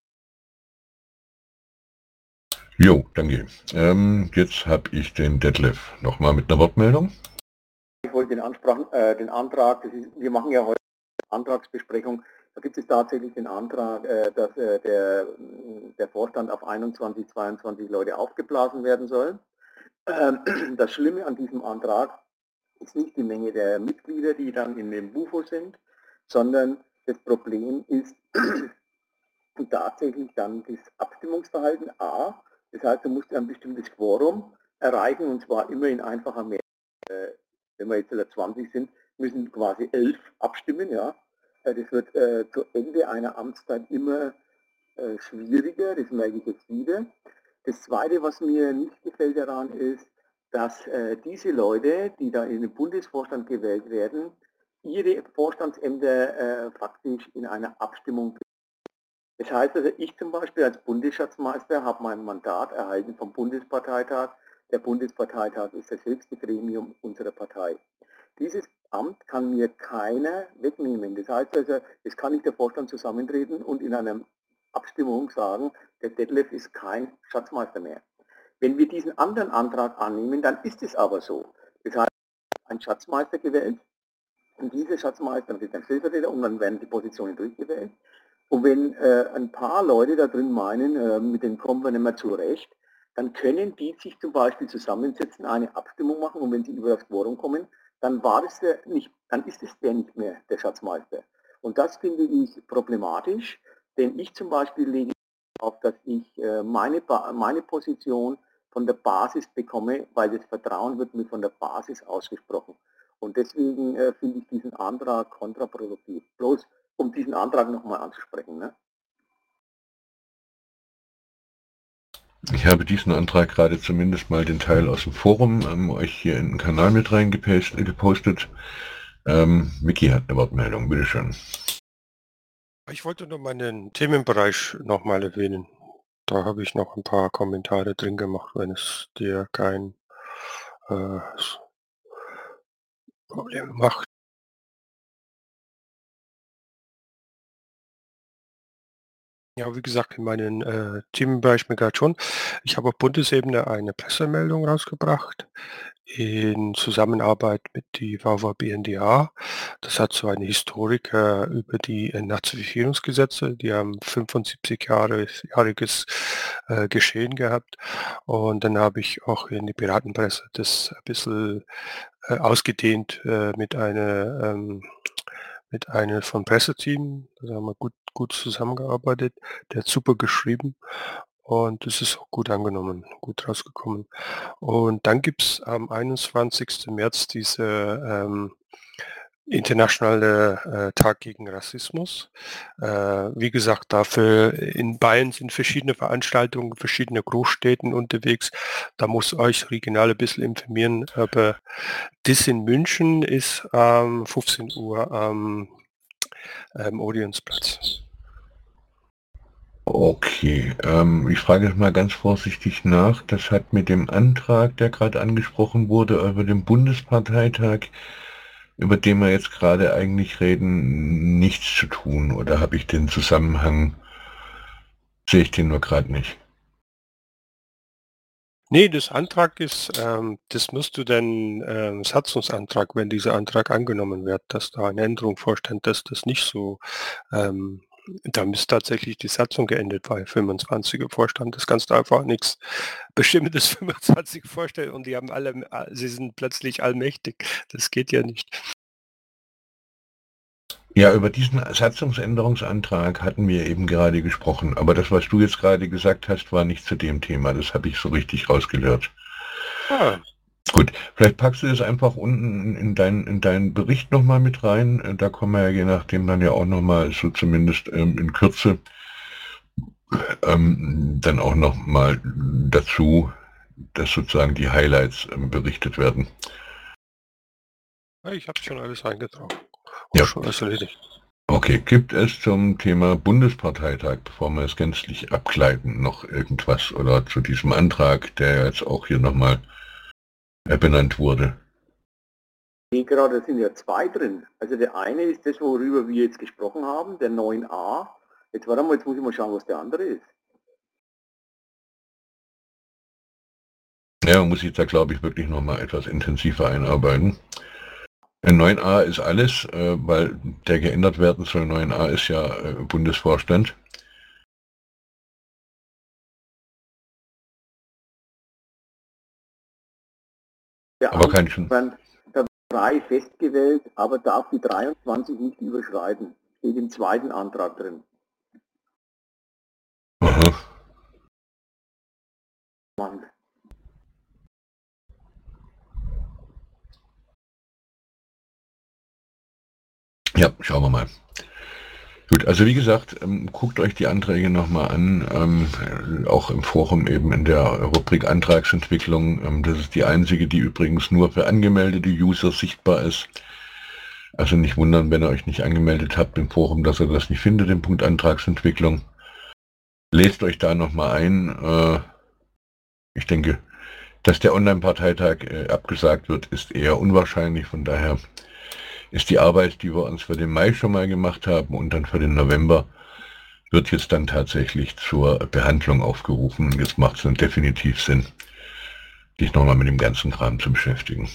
Jo, danke. Jetzt habe ich den Detlef nochmal mit einer Wortmeldung. Ich wollte den Antrag, wir machen ja heute eine Antragsbesprechung, da gibt es tatsächlich den Antrag, dass der Vorstand auf 21, 22 Leute aufgeblasen werden soll. Das Schlimme an diesem Antrag ist nicht die Menge der Mitglieder, die dann in dem Bufo sind, sondern das Problem ist tatsächlich dann das Abstimmungsverhalten A. Das heißt, du musst ein bestimmtes Quorum erreichen und zwar immer in einfacher Mehrheit. Wenn wir jetzt 20 sind, müssen quasi 11 abstimmen. Ja. Das wird zu Ende einer Amtszeit immer schwieriger, das merke ich jetzt wieder. Das Zweite, was mir nicht gefällt daran, ist, dass diese Leute, die da in den Bundesvorstand gewählt werden, ihre Vorstandsämter faktisch in einer Abstimmung. Das heißt also, ich zum Beispiel als Bundesschatzmeister habe mein Mandat erhalten vom Bundesparteitag. Der Bundesparteitag ist das höchste Gremium unserer Partei. Dieses Amt kann mir keiner wegnehmen. Das heißt also, es kann nicht der Vorstand zusammentreten und in einer Abstimmung sagen, Der Detlef ist kein Schatzmeister mehr. Wenn wir diesen anderen Antrag annehmen, dann ist es aber so. Das heißt, ein Schatzmeister gewählt und diese Schatzmeister, das ist ein Stellvertreter und dann werden die Positionen durchgewählt. Und wenn ein paar Leute da drin meinen, mit denen kommen wir nicht mehr zurecht, dann können die sich zum Beispiel zusammensetzen, eine Abstimmung machen und wenn sie über das Quorum kommen, dann ist es der nicht mehr, der Schatzmeister. Und das finde ich problematisch, denn ich zum Beispiel lege auf, dass ich meine Position von der Basis bekomme, weil das Vertrauen wird mir von der Basis ausgesprochen. Und deswegen finde ich diesen Antrag kontraproduktiv. Bloß um diesen Antrag nochmal anzusprechen. Ne? Ich habe diesen Antrag gerade zumindest mal den Teil aus dem Forum euch hier in den Kanal mit reingepostet. Micky hat eine Wortmeldung, bitteschön. Ich wollte nur meinen Themenbereich nochmal erwähnen. Da habe ich noch ein paar Kommentare drin gemacht, wenn es dir kein Problem macht. Ja, wie gesagt, in meinem Themenbereich Migration. Ich habe auf Bundesebene eine Pressemeldung rausgebracht in Zusammenarbeit mit die VV BNDA. Das hat so eine Historik über die Entnazifizierungsgesetze. Die haben 75-jähriges Geschehen gehabt. Und dann habe ich auch in die Piratenpresse das ein bisschen ausgedehnt mit einem vom Presseteam. Da haben wir gut zusammengearbeitet. Der hat super geschrieben und es ist auch gut angenommen, gut rausgekommen. Und dann gibt es am 21. März diese internationale Tag gegen Rassismus. Wie gesagt, dafür in Bayern sind verschiedene Veranstaltungen, verschiedene Großstädten unterwegs. Da muss euch regional ein bisschen informieren. Aber das in München ist 15 Uhr am Odeonsplatz. Okay, ich frage mal ganz vorsichtig nach. Das hat mit dem Antrag, der gerade angesprochen wurde, über den Bundesparteitag, über den wir jetzt gerade eigentlich reden, nichts zu tun. Oder habe ich den Zusammenhang, sehe ich den nur gerade nicht? Nee, das Antrag ist, das musst du dann Satzungsantrag, wenn dieser Antrag angenommen wird, dass da eine Änderung vorstand, dass das nicht so, da müsste tatsächlich die Satzung geändert, weil 25 Vorstand, das kannst du einfach nichts Bestimmtes 25 vorstellen und die haben sie sind plötzlich allmächtig. Das geht ja nicht. Ja, über diesen Satzungsänderungsantrag hatten wir eben gerade gesprochen, aber das, was du jetzt gerade gesagt hast, war nicht zu dem Thema. Das habe ich so richtig rausgehört. Ah. Gut, vielleicht packst du das einfach unten in deinen Bericht nochmal mit rein. Da kommen wir ja je nachdem dann ja auch nochmal, so zumindest in Kürze, dann auch nochmal dazu, dass sozusagen die Highlights berichtet werden. Ich habe schon alles eingetragen. Ja. Schon alles erledigt. Okay, gibt es zum Thema Bundesparteitag, bevor wir es gänzlich abgleiten, noch irgendwas oder zu diesem Antrag, der jetzt auch hier nochmal benannt wurde? Nee, gerade sind ja zwei drin. Also der eine ist das, worüber wir jetzt gesprochen haben, der 9a. Jetzt warte mal, jetzt muss ich mal schauen, was der andere ist. Ja, man muss sich da, glaube ich, wirklich nochmal etwas intensiver einarbeiten. 9a ist alles, weil der geändert werden soll. 9a ist ja Bundesvorstand. Der aber kein schon. Da wird 3 festgewählt, aber darf die 23 nicht überschreiten. Steht im zweiten Antrag drin. Aha. Mann. Ja, schauen wir mal. Gut, also wie gesagt, guckt euch die Anträge nochmal an, auch im Forum eben in der Rubrik Antragsentwicklung. Das ist die einzige, die übrigens nur für angemeldete User sichtbar ist. Also nicht wundern, wenn ihr euch nicht angemeldet habt im Forum, dass ihr das nicht findet, den Punkt Antragsentwicklung. Lest euch da nochmal ein. Ich denke, dass der Online-Parteitag abgesagt wird, ist eher unwahrscheinlich. Von daher ist die Arbeit, die wir uns für den Mai schon mal gemacht haben und dann für den November, wird jetzt dann tatsächlich zur Behandlung aufgerufen. Und jetzt macht es dann definitiv Sinn, dich nochmal mit dem ganzen Kram zu beschäftigen.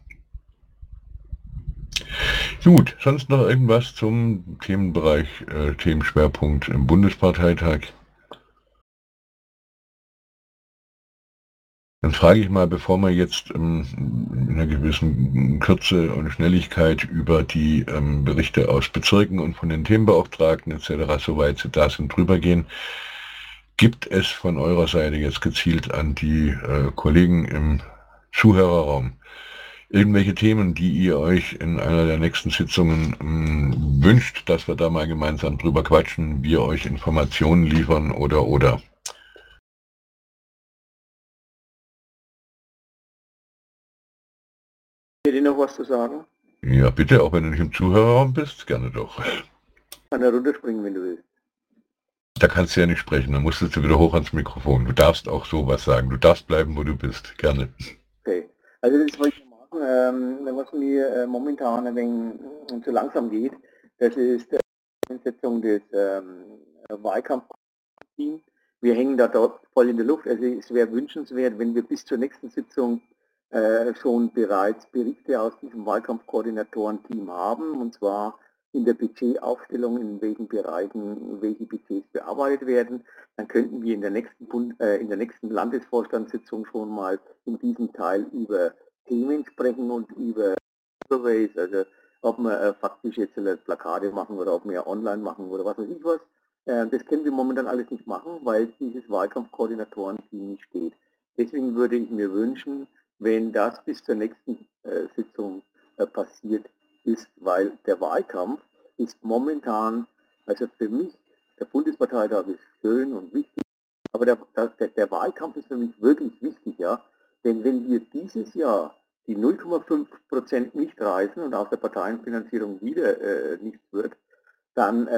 Gut, sonst noch irgendwas zum Themenbereich, Themenschwerpunkt im Bundesparteitag? Dann frage ich mal, bevor wir jetzt in einer gewissen Kürze und Schnelligkeit über die Berichte aus Bezirken und von den Themenbeauftragten etc. soweit sie da sind, drüber gehen. Gibt es von eurer Seite jetzt gezielt an die Kollegen im Zuhörerraum irgendwelche Themen, die ihr euch in einer der nächsten Sitzungen wünscht, dass wir da mal gemeinsam drüber quatschen, wir euch Informationen liefern oder? Hätte noch was zu sagen? Ja, bitte, auch wenn du nicht im Zuhörerraum bist, gerne doch. Kann da runterspringen, wenn du willst. Da kannst du ja nicht sprechen, dann musstest du wieder hoch ans Mikrofon. Du darfst auch sowas sagen. Du darfst bleiben, wo du bist. Gerne. Okay. Also das wollte ich machen, was mir momentan ein wenig zu langsam geht, das ist die Einsetzung des Wahlkampfteams. Wir hängen da dort voll in der Luft. Also es wäre wünschenswert, wenn wir bis zur nächsten Sitzung schon bereits Berichte aus diesem Wahlkampfkoordinatorenteam haben, und zwar in der Budgetaufstellung, in welchen Bereichen welche Budgets bearbeitet werden. Dann könnten wir in der nächsten Landesvorstandssitzung schon mal in diesem Teil über Themen sprechen und über Surveys, also ob wir faktisch jetzt Plakate machen oder ob wir online machen oder was weiß ich was. Das können wir momentan alles nicht machen, weil dieses Wahlkampfkoordinatorenteam nicht steht. Deswegen würde ich mir wünschen, wenn das bis zur nächsten Sitzung passiert ist, weil der Wahlkampf ist momentan, also für mich, der Bundesparteitag ist schön und wichtig, aber der Wahlkampf ist für mich wirklich wichtig, ja, denn wenn wir dieses Jahr die 0,5% nicht reißen und aus der Parteienfinanzierung wieder nichts wird, dann,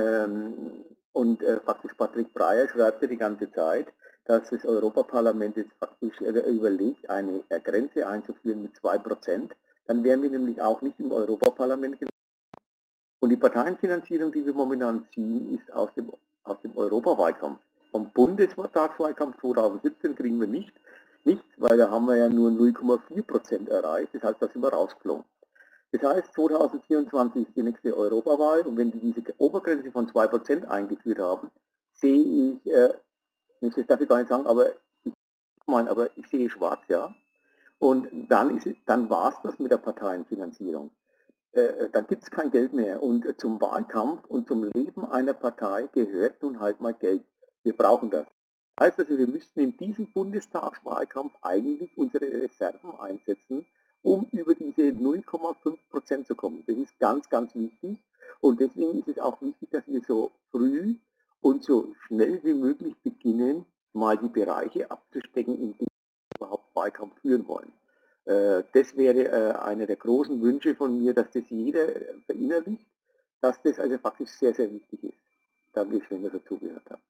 faktisch Patrick Breyer schreibt ja die ganze Zeit, dass das Europaparlament jetzt faktisch überlegt, eine Grenze einzuführen mit 2%, dann wären wir nämlich auch nicht im Europaparlament gelandet. Und die Parteienfinanzierung, die wir momentan ziehen, ist aus dem Europawahlkampf. Vom Bundestagswahlkampf 2017 kriegen wir nichts, weil da haben wir ja nur 0,4% erreicht, das heißt, da sind wir rausgeflogen. Das heißt, 2024 ist die nächste Europawahl und wenn die diese Obergrenze von 2% eingeführt haben, sehe ich, das darf ich gar nicht sagen, aber ich sehe schwarz, ja. Und dann war es das mit der Parteienfinanzierung. Dann gibt es kein Geld mehr. Und zum Wahlkampf und zum Leben einer Partei gehört nun halt mal Geld. Wir brauchen das. Das heißt also, wir müssten in diesem Bundestagswahlkampf eigentlich unsere Reserven einsetzen, um über diese 0,5% zu kommen. Das ist ganz, ganz wichtig. Und deswegen ist es auch wichtig, dass wir so früh und so schnell wie möglich beginnen, mal die Bereiche abzustecken, in denen wir überhaupt Wahlkampf führen wollen. Das wäre einer der großen Wünsche von mir, dass das jeder verinnerlicht, dass das also faktisch sehr, sehr wichtig ist. Dankeschön, dass ihr zugehört habt.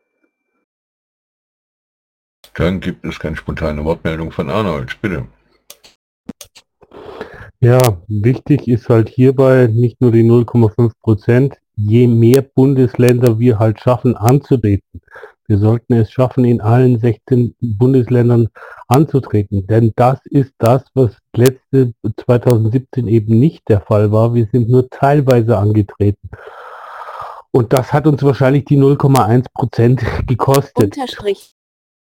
Dann gibt es keine spontane Wortmeldung von Arnold, bitte. Ja, wichtig ist halt hierbei nicht nur die 0,5%, je mehr Bundesländer wir halt schaffen anzutreten. Wir sollten es schaffen, in allen 16 Bundesländern anzutreten, denn das ist das, was letzte 2017 eben nicht der Fall war. Wir sind nur teilweise angetreten. Und das hat uns wahrscheinlich die 0,1% gekostet. Unterstrich.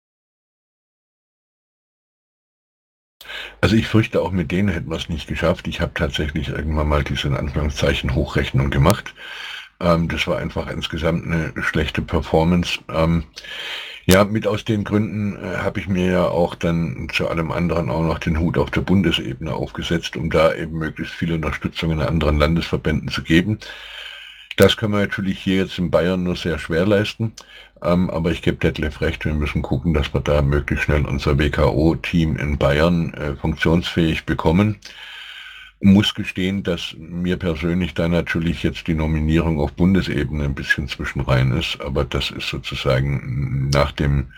Also ich fürchte, auch mit denen hätten wir es nicht geschafft. Ich habe tatsächlich irgendwann mal diese in Anführungszeichen Hochrechnung gemacht. Das war einfach insgesamt eine schlechte Performance. Ja, mit aus den Gründen habe ich mir ja auch dann zu allem anderen auch noch den Hut auf der Bundesebene aufgesetzt, um da eben möglichst viel Unterstützung in anderen Landesverbänden zu geben. Das können wir natürlich hier jetzt in Bayern nur sehr schwer leisten, aber ich gebe Detlef recht, wir müssen gucken, dass wir da möglichst schnell unser WKO-Team in Bayern funktionsfähig bekommen. Muss gestehen, dass mir persönlich da natürlich jetzt die Nominierung auf Bundesebene ein bisschen zwischenrein ist, aber das ist sozusagen nach dem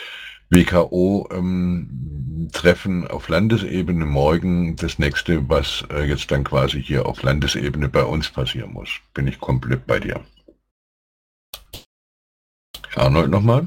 WKO-Treffen auf Landesebene morgen das nächste, was jetzt dann quasi hier auf Landesebene bei uns passieren muss. Bin ich komplett bei dir. Arnold nochmal.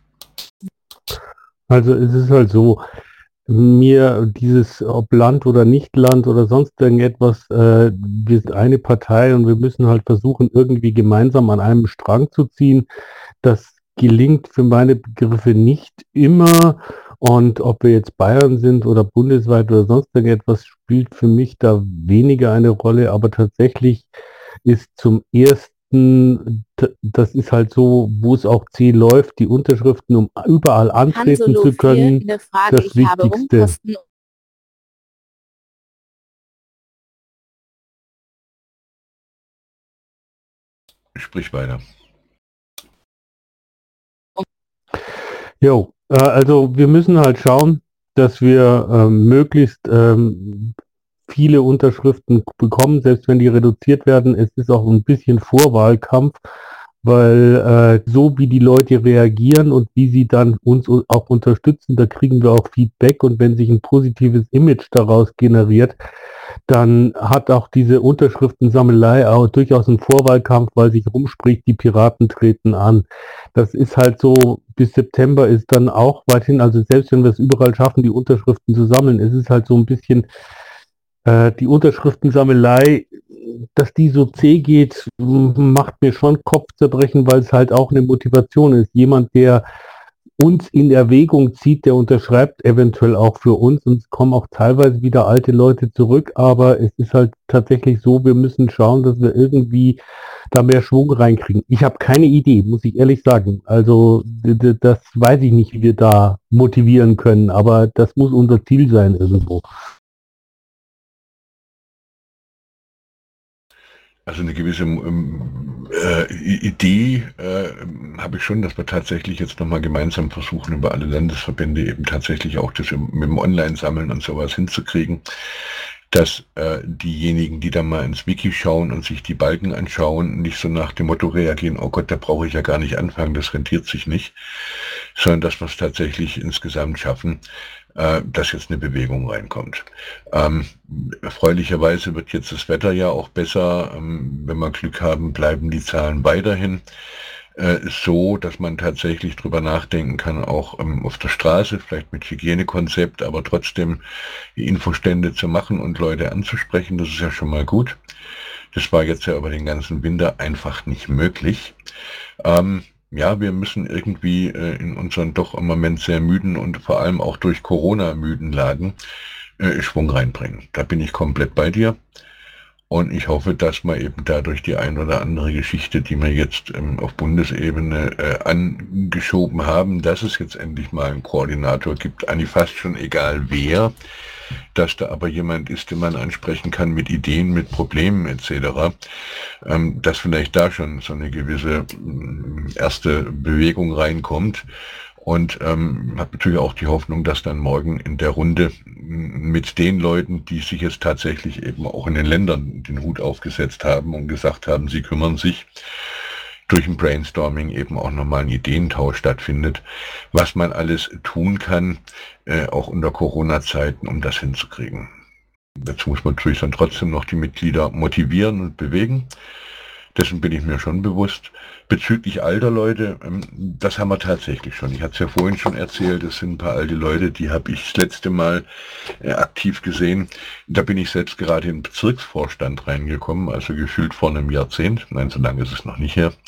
Also es ist halt so, mir dieses, ob Land oder nicht Land oder sonst irgendetwas, wir sind eine Partei und wir müssen halt versuchen, irgendwie gemeinsam an einem Strang zu ziehen. Das gelingt für meine Begriffe nicht immer. Und ob wir jetzt Bayern sind oder bundesweit oder sonst irgendetwas, spielt für mich da weniger eine Rolle. Aber tatsächlich ist zum ersten, das ist halt so, wo es auch zäh läuft, die Unterschriften, um überall antreten zu können, eine Frage. das Ich habe Wichtigste. Rumposten. Sprich weiter. Jo, also wir müssen halt schauen, dass wir möglichst viele Unterschriften bekommen, selbst wenn die reduziert werden. Es ist auch ein bisschen Vorwahlkampf, weil so wie die Leute reagieren und wie sie dann uns auch unterstützen, da kriegen wir auch Feedback, und wenn sich ein positives Image daraus generiert, dann hat auch diese Unterschriftensammelei auch durchaus einen Vorwahlkampf, weil sich rumspricht, die Piraten treten an. Das ist halt so, bis September ist dann auch weit hin, also selbst wenn wir es überall schaffen, die Unterschriften zu sammeln, es ist halt so ein bisschen die Unterschriftensammelei, dass die so zäh geht, macht mir schon Kopfzerbrechen, weil es halt auch eine Motivation ist. Jemand, der uns in Erwägung zieht, der unterschreibt eventuell auch für uns, und es kommen auch teilweise wieder alte Leute zurück, aber es ist halt tatsächlich so, wir müssen schauen, dass wir irgendwie da mehr Schwung reinkriegen. Ich habe keine Idee, muss ich ehrlich sagen. Also das weiß ich nicht, wie wir da motivieren können, aber das muss unser Ziel sein irgendwo. Also eine gewisse Idee habe ich schon, dass wir tatsächlich jetzt nochmal gemeinsam versuchen, über alle Landesverbände eben tatsächlich auch das mit dem Online-Sammeln und sowas hinzukriegen, dass diejenigen, die da mal ins Wiki schauen und sich die Balken anschauen, nicht so nach dem Motto reagieren, oh Gott, da brauche ich ja gar nicht anfangen, das rentiert sich nicht, sondern dass wir es tatsächlich insgesamt schaffen, dass jetzt eine Bewegung reinkommt. Erfreulicherweise wird jetzt das Wetter ja auch besser. Wenn wir Glück haben, bleiben die Zahlen weiterhin so, dass man tatsächlich drüber nachdenken kann, auch auf der Straße, vielleicht mit Hygienekonzept, aber trotzdem die Infostände zu machen und Leute anzusprechen. Das ist ja schon mal gut. Das war jetzt ja über den ganzen Winter einfach nicht möglich. Ja, wir müssen irgendwie in unseren doch im Moment sehr müden und vor allem auch durch Corona müden Lagen Schwung reinbringen. Da bin ich komplett bei dir. Und ich hoffe, dass wir eben dadurch die ein oder andere Geschichte, die wir jetzt auf Bundesebene angeschoben haben, dass es jetzt endlich mal einen Koordinator gibt, eigentlich fast schon egal wer, dass da aber jemand ist, den man ansprechen kann mit Ideen, mit Problemen etc., dass vielleicht da schon so eine gewisse erste Bewegung reinkommt. Und habe natürlich auch die Hoffnung, dass dann morgen in der Runde mit den Leuten, die sich jetzt tatsächlich eben auch in den Ländern den Hut aufgesetzt haben und gesagt haben, sie kümmern sich, durch ein Brainstorming eben auch nochmal ein Ideentausch stattfindet, was man alles tun kann, auch unter Corona-Zeiten, um das hinzukriegen. Dazu muss man natürlich dann trotzdem noch die Mitglieder motivieren und bewegen. Dessen bin ich mir schon bewusst. Bezüglich alter Leute, das haben wir tatsächlich schon. Ich hatte es ja vorhin schon erzählt, es sind ein paar alte Leute, die habe ich das letzte Mal aktiv gesehen. Da bin ich selbst gerade in den Bezirksvorstand reingekommen, also gefühlt vor einem Jahrzehnt. Nein, so lange ist es noch nicht her.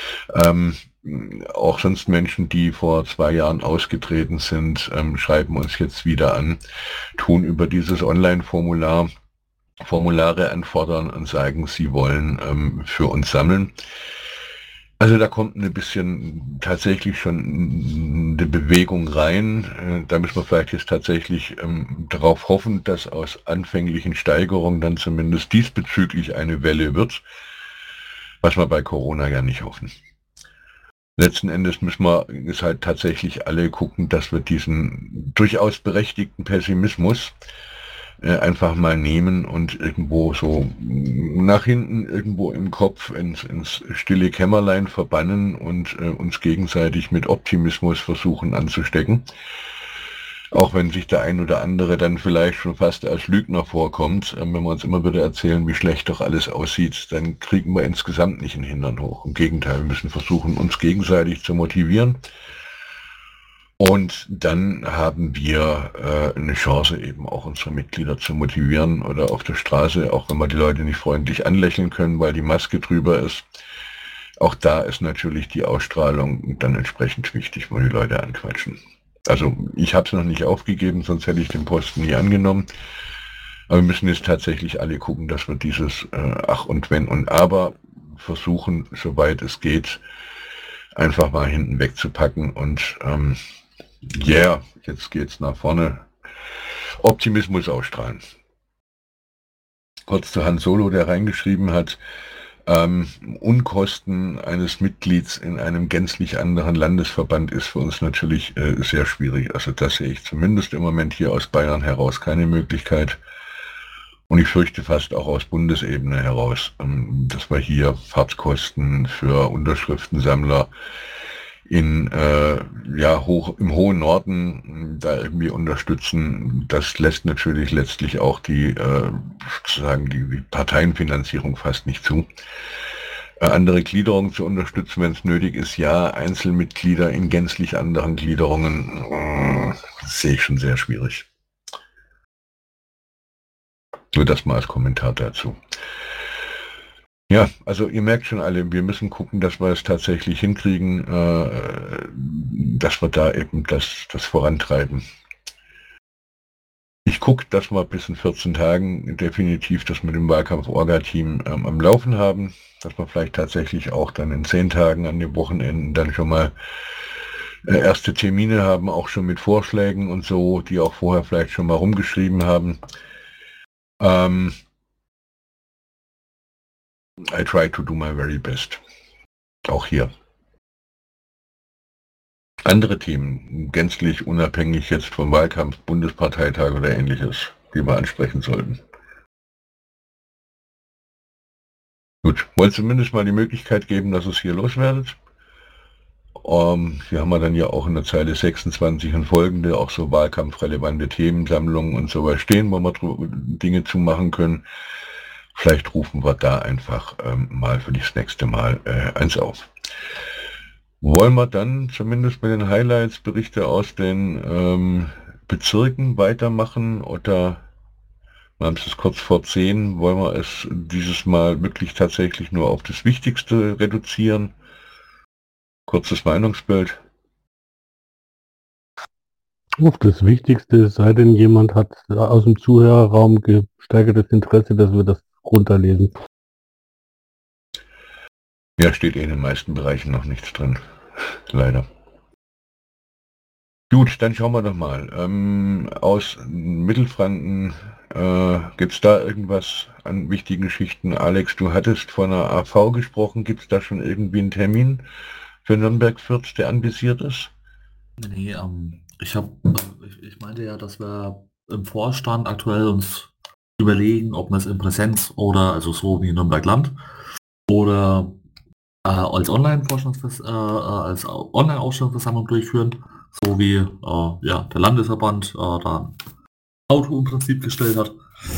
Auch sonst Menschen, die vor 2 Jahren ausgetreten sind, schreiben uns jetzt wieder an, tun über dieses Online-Formular Formulare anfordern und sagen, sie wollen für uns sammeln. Also da kommt ein bisschen tatsächlich schon eine Bewegung rein. Da müssen wir vielleicht jetzt tatsächlich darauf hoffen, dass aus anfänglichen Steigerungen dann zumindest diesbezüglich eine Welle wird, was wir bei Corona ja nicht hoffen. Letzten Endes müssen wir es halt tatsächlich alle gucken, dass wir diesen durchaus berechtigten Pessimismus einfach mal nehmen und irgendwo so nach hinten irgendwo im Kopf ins stille Kämmerlein verbannen und uns gegenseitig mit Optimismus versuchen anzustecken. Auch wenn sich der ein oder andere dann vielleicht schon fast als Lügner vorkommt, wenn wir uns immer wieder erzählen, wie schlecht doch alles aussieht, dann kriegen wir insgesamt nicht den Hintern hoch. Im Gegenteil, wir müssen versuchen, uns gegenseitig zu motivieren. Und dann haben wir eine Chance, eben auch unsere Mitglieder zu motivieren oder auf der Straße, auch wenn wir die Leute nicht freundlich anlächeln können, weil die Maske drüber ist. Auch da ist natürlich die Ausstrahlung dann entsprechend wichtig, wo die Leute anquatschen. Also ich habe es noch nicht aufgegeben, sonst hätte ich den Posten nie angenommen. Aber wir müssen jetzt tatsächlich alle gucken, dass wir dieses Ach und Wenn und Aber versuchen, soweit es geht, einfach mal hinten wegzupacken und jetzt geht's nach vorne. Optimismus ausstrahlen. Kurz zu Han Solo, der reingeschrieben hat, Unkosten eines Mitglieds in einem gänzlich anderen Landesverband ist für uns natürlich sehr schwierig. Also das sehe ich zumindest im Moment hier aus Bayern heraus keine Möglichkeit. Und ich fürchte fast auch aus Bundesebene heraus, dass wir hier Fahrtkosten für Unterschriftensammler im hohen Norden da irgendwie unterstützen. Das lässt natürlich letztlich auch die Parteienfinanzierung fast nicht zu. Andere Gliederungen zu unterstützen, wenn es nötig ist, ja. Einzelmitglieder in gänzlich anderen Gliederungen sehe ich schon sehr schwierig. Nur das mal als Kommentar dazu. Ja, also ihr merkt schon alle, wir müssen gucken, dass wir es tatsächlich hinkriegen, dass wir da eben das vorantreiben. Ich gucke, dass wir bis in 14 Tagen definitiv das mit dem Wahlkampf-Orga-Team am Laufen haben, dass wir vielleicht tatsächlich auch dann in 10 Tagen an den Wochenenden dann schon mal erste Termine haben, auch schon mit Vorschlägen und so, die auch vorher vielleicht schon mal rumgeschrieben haben. I try to do my very best. Auch hier. Andere Themen, gänzlich unabhängig jetzt vom Wahlkampf, Bundesparteitag oder ähnliches, die wir ansprechen sollten. Gut, wollte zumindest mal die Möglichkeit geben, dass es hier loswerdet. Hier haben wir dann ja auch in der Zeile 26 und folgende auch so wahlkampfrelevante Themensammlungen und sowas stehen, wo wir Dinge zu machen können. Vielleicht rufen wir da einfach mal für das nächste Mal eins auf. Wollen wir dann zumindest bei den Highlights Berichte aus den Bezirken weitermachen oder wir haben es kurz vor 10, wollen wir es dieses Mal wirklich tatsächlich nur auf das Wichtigste reduzieren? Kurzes Meinungsbild. Auf das Wichtigste, es sei denn, jemand hat aus dem Zuhörerraum gesteigertes Interesse, dass wir das runterlesen. Ja, steht in den meisten Bereichen noch nichts drin. Leider. Gut, dann schauen wir doch mal. Aus Mittelfranken gibt es da irgendwas an wichtigen Geschichten? Alex, du hattest von einer AV gesprochen. Gibt es da schon irgendwie einen Termin für Nürnberg-Fürth, der anvisiert ist? Nee, ich meinte ja, dass wir im Vorstand aktuell uns überlegen, ob wir es in Präsenz oder, also so wie Nürnberg-Land, oder als Online-Ausstellungsversammlung durchführen, so wie der Landesverband da ein Auto im Prinzip gestellt hat.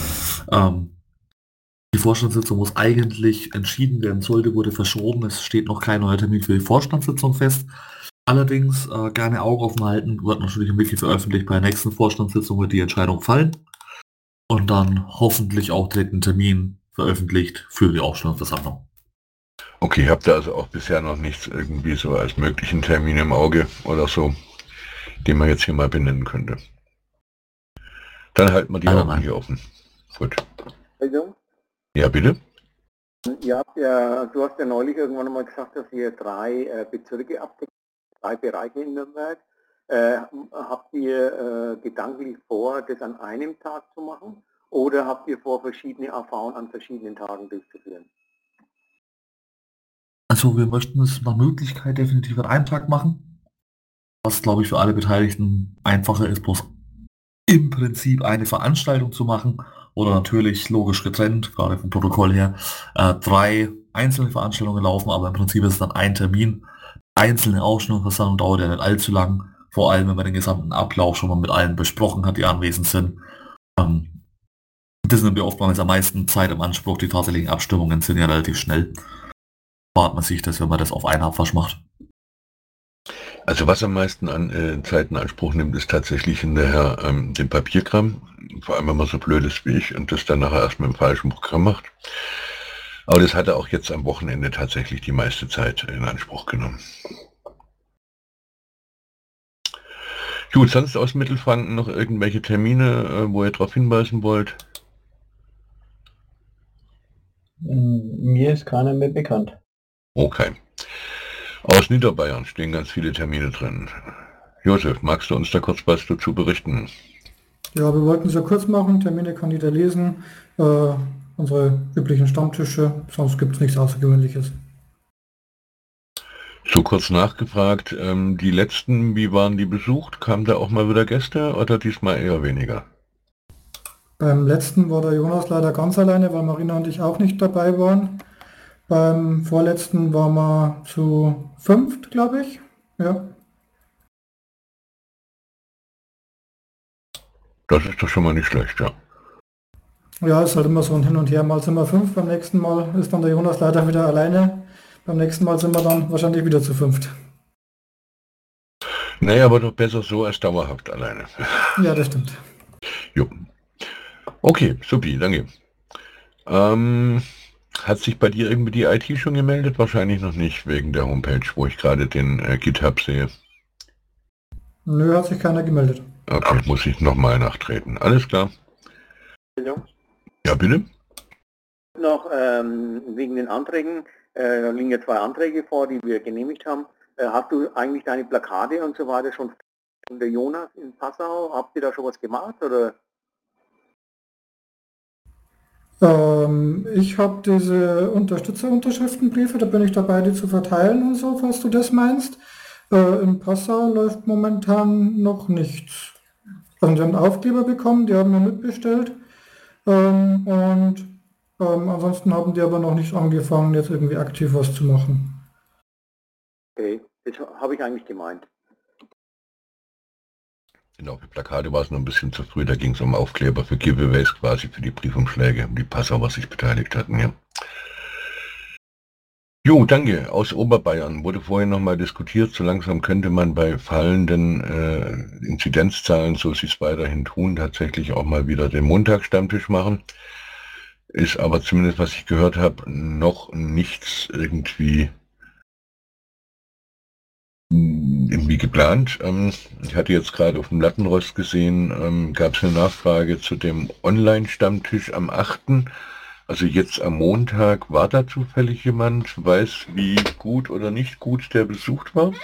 Die Vorstandssitzung muss eigentlich entschieden werden sollte, wurde verschoben. Es steht noch kein neuer Termin für die Vorstandssitzung fest. Allerdings gerne Auge offen halten, wird natürlich im Wiki veröffentlicht. Bei der nächsten Vorstandssitzung wird die Entscheidung fallen. Und dann hoffentlich auch direkt einen Termin veröffentlicht für die Ausstellungsversammlung. Okay, habt ihr also auch bisher noch nichts irgendwie so als möglichen Termin im Auge oder so, den man jetzt hier mal benennen könnte? Dann halten wir die Augen hier offen. Gut. Also, Ja, bitte? du hast ja neulich irgendwann mal gesagt, dass ihr 3 Bezirke abdeckt, 3 Bereiche in Nürnberg. Habt ihr gedanklich vor, das an einem Tag zu machen? Oder habt ihr vor, verschiedene AVs an verschiedenen Tagen durchzuführen? Also wir möchten es nach Möglichkeit definitiv an einem Tag machen. Was, glaube ich, für alle Beteiligten einfacher ist, bloß im Prinzip eine Veranstaltung zu machen. Oder natürlich logisch getrennt, gerade vom Protokoll her, 3 einzelne Veranstaltungen laufen, aber im Prinzip ist es dann ein Termin. Einzelne Ausstellungsversammlung dauert ja nicht allzu lang. Vor allem, wenn man den gesamten Ablauf schon mal mit allen besprochen hat, die anwesend sind. Das nimmt ja oftmals am meisten Zeit im Anspruch. Die tatsächlichen Abstimmungen sind ja relativ schnell. Spart man sich das, wenn man das auf einen Abwasch macht. Also was am meisten an Zeit in Anspruch nimmt, ist tatsächlich hinterher den Papierkram. Vor allem, wenn man so blöd ist wie ich und das dann nachher erst mit dem falschen Programm macht. Aber das hatte auch jetzt am Wochenende tatsächlich die meiste Zeit in Anspruch genommen. Gut, sonst aus Mittelfranken noch irgendwelche Termine, wo ihr darauf hinweisen wollt? Mir ist keiner mehr bekannt. Okay. Aus Niederbayern stehen ganz viele Termine drin. Josef, magst du uns da kurz was dazu berichten? Ja, wir wollten es ja kurz machen, Termine kann jeder lesen, unsere üblichen Stammtische, sonst gibt es nichts Außergewöhnliches. So kurz nachgefragt, die letzten, wie waren die besucht? Kamen da auch mal wieder Gäste oder diesmal eher weniger? Beim letzten war der Jonas leider ganz alleine, weil Marina und ich auch nicht dabei waren. Beim vorletzten waren wir zu 5, glaube ich. Ja. Das ist doch schon mal nicht schlecht, ja. Ja, ist halt immer so ein Hin und Her. Mal sind wir 5, beim nächsten Mal ist dann der Jonas leider wieder alleine. Beim nächsten Mal sind wir dann wahrscheinlich wieder zu 5. Naja, aber doch besser so als dauerhaft alleine. Ja, das stimmt. Jo. Okay, supi, danke. Hat sich bei dir irgendwie die IT schon gemeldet? Wahrscheinlich noch nicht, wegen der Homepage, wo ich gerade den GitHub sehe. Nö, hat sich keiner gemeldet. Okay, muss ich nochmal nachtreten. Alles klar. Ja, bitte? Noch wegen den Anträgen, da liegen ja 2 Anträge vor, die wir genehmigt haben. Hast du eigentlich deine Plakate und so weiter schon von der Jonas in Passau? Habt ihr da schon was gemacht? Oder? Ich habe diese Unterstützerunterschriftenbriefe, da bin ich dabei, die zu verteilen und so, falls du das meinst. In Passau läuft momentan noch nichts. Also die haben Aufkleber bekommen, die haben wir mitbestellt. Ansonsten haben die aber noch nicht angefangen, jetzt irgendwie aktiv was zu machen. Okay, das habe ich eigentlich gemeint. Genau, für Plakate war es noch ein bisschen zu früh, da ging es um Aufkleber für Giveaways quasi, für die Briefumschläge, um die Passauer sich beteiligt hatten, ja. Jo, danke. Aus Oberbayern wurde vorhin nochmal diskutiert, so langsam könnte man bei fallenden Inzidenzzahlen, so sie es weiterhin tun, tatsächlich auch mal wieder den Montagsstammtisch machen. Ist aber zumindest, was ich gehört habe, noch nichts irgendwie geplant. Ich hatte jetzt gerade auf dem Lattenrost gesehen, gab es eine Nachfrage zu dem Online-Stammtisch am 8., also jetzt am Montag. War da zufällig jemand, weiß, wie gut oder nicht gut der besucht war?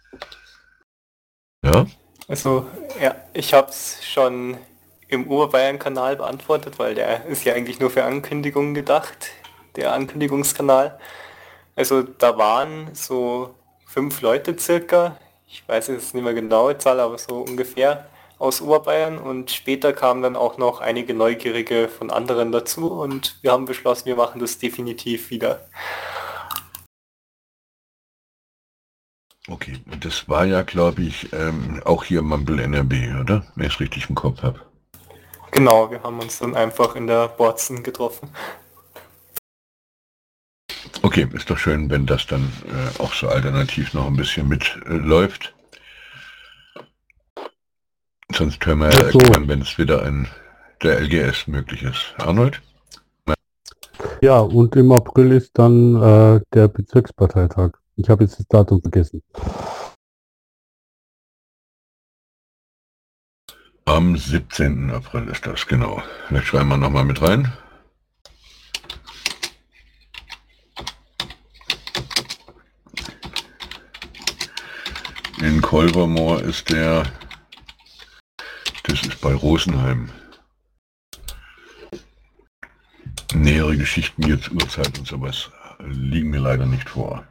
Ja? Also, ja, ich habe es schon im Oberbayern-Kanal beantwortet, weil der ist ja eigentlich nur für Ankündigungen gedacht, der Ankündigungskanal. Also da waren so 5 Leute circa, ich weiß jetzt nicht mehr genaue Zahl, aber so ungefähr aus Oberbayern, und später kamen dann auch noch einige Neugierige von anderen dazu und wir haben beschlossen, wir machen das definitiv wieder. Okay, und das war ja, glaube ich, auch hier Mumble NRB, oder? Wenn ich es richtig im Kopf habe. Genau, wir haben uns dann einfach in der Borzen getroffen. Okay, ist doch schön, wenn das dann auch so alternativ noch ein bisschen mitläuft. Sonst hören wir ja irgendwann, wenn es wieder der LGS möglich ist. Arnold? Ja, und im April ist dann der Bezirksparteitag. Ich habe jetzt das Datum vergessen. Am 17. April ist das, genau. Das schreiben wir nochmal mit rein. In Kolbermoor ist das ist bei Rosenheim. Nähere Geschichten jetzt, Uhrzeit und sowas liegen mir leider nicht vor.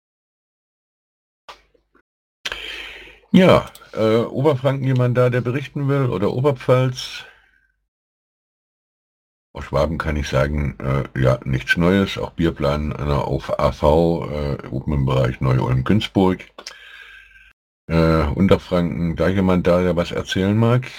Ja, Oberfranken jemand da, der berichten will, oder Oberpfalz? Aus Schwaben kann ich sagen, ja, nichts Neues, auch Bierplan auf AV, oben im Bereich Neu-Ulm-Günzburg. Unterfranken, da jemand da, der was erzählen mag?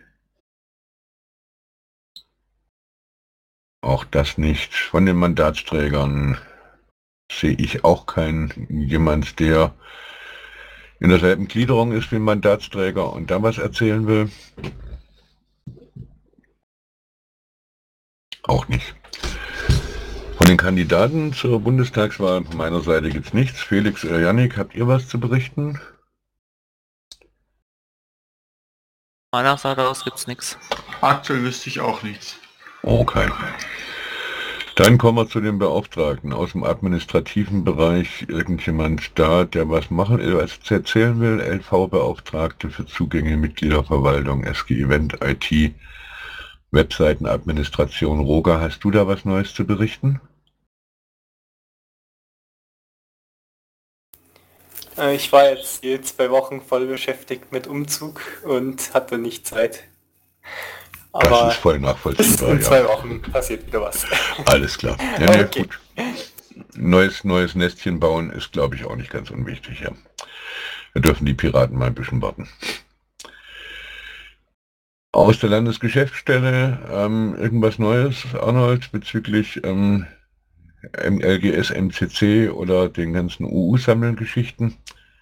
Auch das nicht. Von den Mandatsträgern sehe ich auch keinen jemand, der in derselben Gliederung ist wie ein Mandatsträger und da was erzählen will. Auch nicht. Von den Kandidaten zur Bundestagswahl von meiner Seite gibt es nichts. Felix oder Jannik, habt ihr was zu berichten? Meiner Seite aus gibt's nichts. Aktuell wüsste ich auch nichts. Okay. Dann kommen wir zu den Beauftragten aus dem administrativen Bereich. Irgendjemand da, der was erzählen will? LV-Beauftragte für Zugänge, Mitgliederverwaltung, SG Event, IT, Webseitenadministration. Roger, hast du da was Neues zu berichten? Ich war jetzt die 2 Wochen voll beschäftigt mit Umzug und hatte nicht Zeit. Aber das ist voll nachvollziehbar. In 2 Wochen passiert wieder was. Alles klar. Ja, nee, Okay. gut. Neues Nestchen bauen ist, glaube ich, auch nicht ganz unwichtig. Ja. Da dürfen die Piraten mal ein bisschen warten. Aus der Landesgeschäftsstelle irgendwas Neues, Arnold, bezüglich LGS, MCC oder den ganzen UU-Sammeln-Geschichten?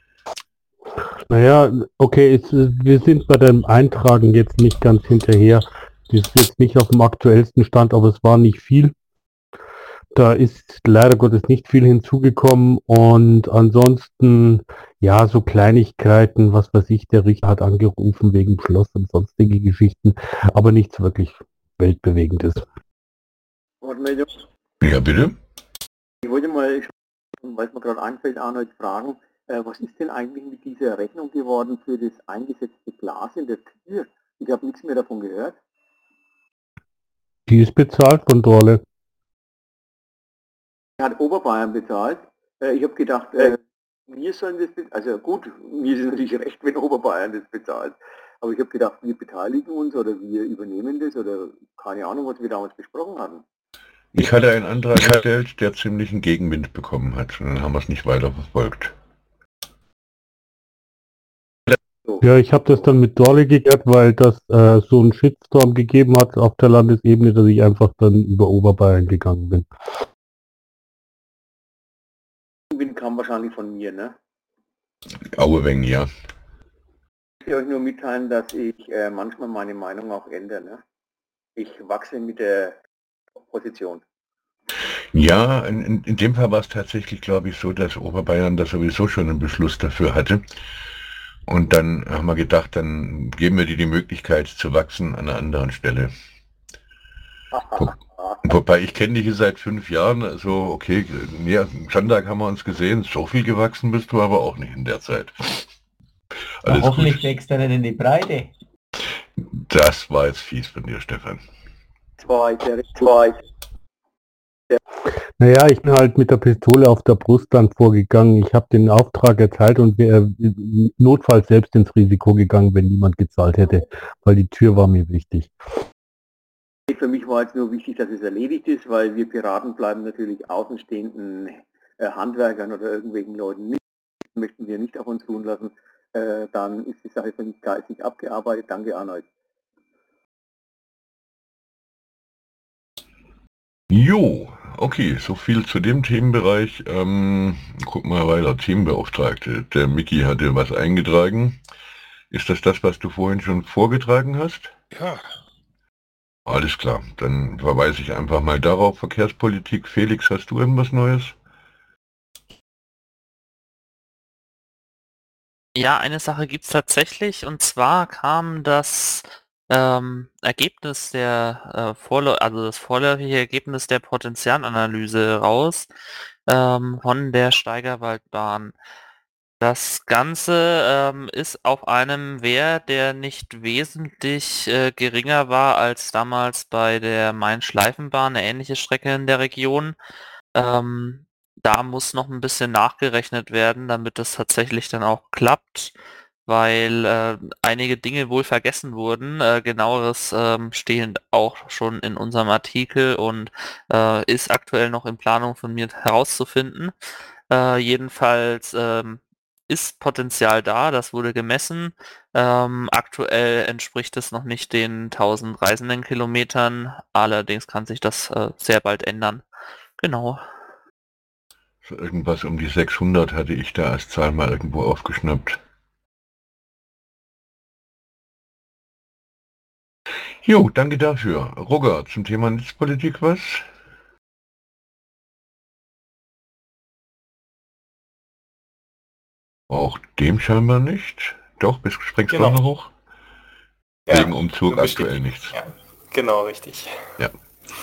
Naja, okay, wir sind bei dem Eintragen jetzt nicht ganz hinterher. Das ist jetzt nicht auf dem aktuellsten Stand, aber es war nicht viel. Da ist leider Gottes nicht viel hinzugekommen und ansonsten, ja, so Kleinigkeiten, was weiß ich, der Richter hat angerufen wegen Schloss und sonstige Geschichten, aber nichts wirklich Weltbewegendes. Wortmeldung. Ja, bitte? Ich wollte mal, weil es mir gerade einfällt, Arnold fragen, was ist denn eigentlich mit dieser Rechnung geworden für das eingesetzte Glas in der Tür? Ich habe nichts mehr davon gehört. Die ist bezahlt von Dorle. Hat Oberbayern bezahlt. Ich habe gedacht, wir sollen das bezahlen. Also gut, mir ist natürlich recht, wenn Oberbayern das bezahlt. Aber ich habe gedacht, wir beteiligen uns oder wir übernehmen das oder keine Ahnung, was wir damals besprochen hatten. Ich hatte einen Antrag gestellt, der ziemlichen Gegenwind bekommen hat. Und dann haben wir es nicht weiter verfolgt. Ja, ich habe das dann mit Dorle geklärt, weil das so einen Shitstorm gegeben hat auf der Landesebene, dass ich einfach dann über Oberbayern gegangen bin. Gegenwind kam wahrscheinlich von mir, ne? Aueweng, ja. Ich will euch nur mitteilen, dass ich manchmal meine Meinung auch ändere, ne? Ich wachse mit der Position. Ja, in dem Fall war es tatsächlich, glaube ich, so, dass Oberbayern da sowieso schon einen Beschluss dafür hatte. Und dann haben wir gedacht, dann geben wir dir die Möglichkeit zu wachsen an einer anderen Stelle. Wobei, ich kenne dich seit 5 Jahren, also okay, nee, am Sonntag haben wir uns gesehen, so viel gewachsen bist du aber auch nicht in der Zeit. Alles hoffentlich gut. wächst er nicht in die Breite. Das war jetzt fies von dir, Stefan. Zwei. Naja, ich bin halt mit der Pistole auf der Brust dann vorgegangen. Ich habe den Auftrag erteilt und wäre notfalls selbst ins Risiko gegangen, wenn niemand gezahlt hätte, weil die Tür war mir wichtig. Für mich war jetzt nur wichtig, dass es erledigt ist, weil wir Piraten bleiben natürlich außenstehenden Handwerkern oder irgendwelchen Leuten nicht, möchten wir nicht auf uns tun lassen. Dann ist die Sache für mich geistig abgearbeitet. Danke, Arnold. Jo, okay, so viel zu dem Themenbereich. Guck mal weiter, Themenbeauftragte. Der Micky hatte was eingetragen. Ist das, was du vorhin schon vorgetragen hast? Ja. Alles klar, dann verweise ich einfach mal darauf. Verkehrspolitik. Felix, hast du irgendwas Neues? Ja, eine Sache gibt's tatsächlich, und zwar kam das Ergebnis der das vorläufige Ergebnis der Potenzialanalyse raus von der Steigerwaldbahn. Das Ganze ist auf einem Wert, der nicht wesentlich geringer war als damals bei der Main-Schleifenbahn, eine ähnliche Strecke in der Region. Da muss noch ein bisschen nachgerechnet werden, damit das tatsächlich dann auch klappt, weil einige Dinge wohl vergessen wurden. Genaueres stehen auch schon in unserem Artikel und ist aktuell noch in Planung von mir herauszufinden. Jedenfalls ist Potenzial da, das wurde gemessen. Aktuell entspricht es noch nicht den 1000 Reisendenkilometern, allerdings kann sich das sehr bald ändern. Genau. So irgendwas um die 600 hatte ich da als Zahl mal irgendwo aufgeschnappt. Jo, danke dafür. Roger, zum Thema Netzpolitik was? Auch dem scheinbar nicht. Doch, bis springst du Genau. noch hoch? Ja, Wegen Umzug nur aktuell bestätigt. nichts. Ja, genau, richtig. Ja.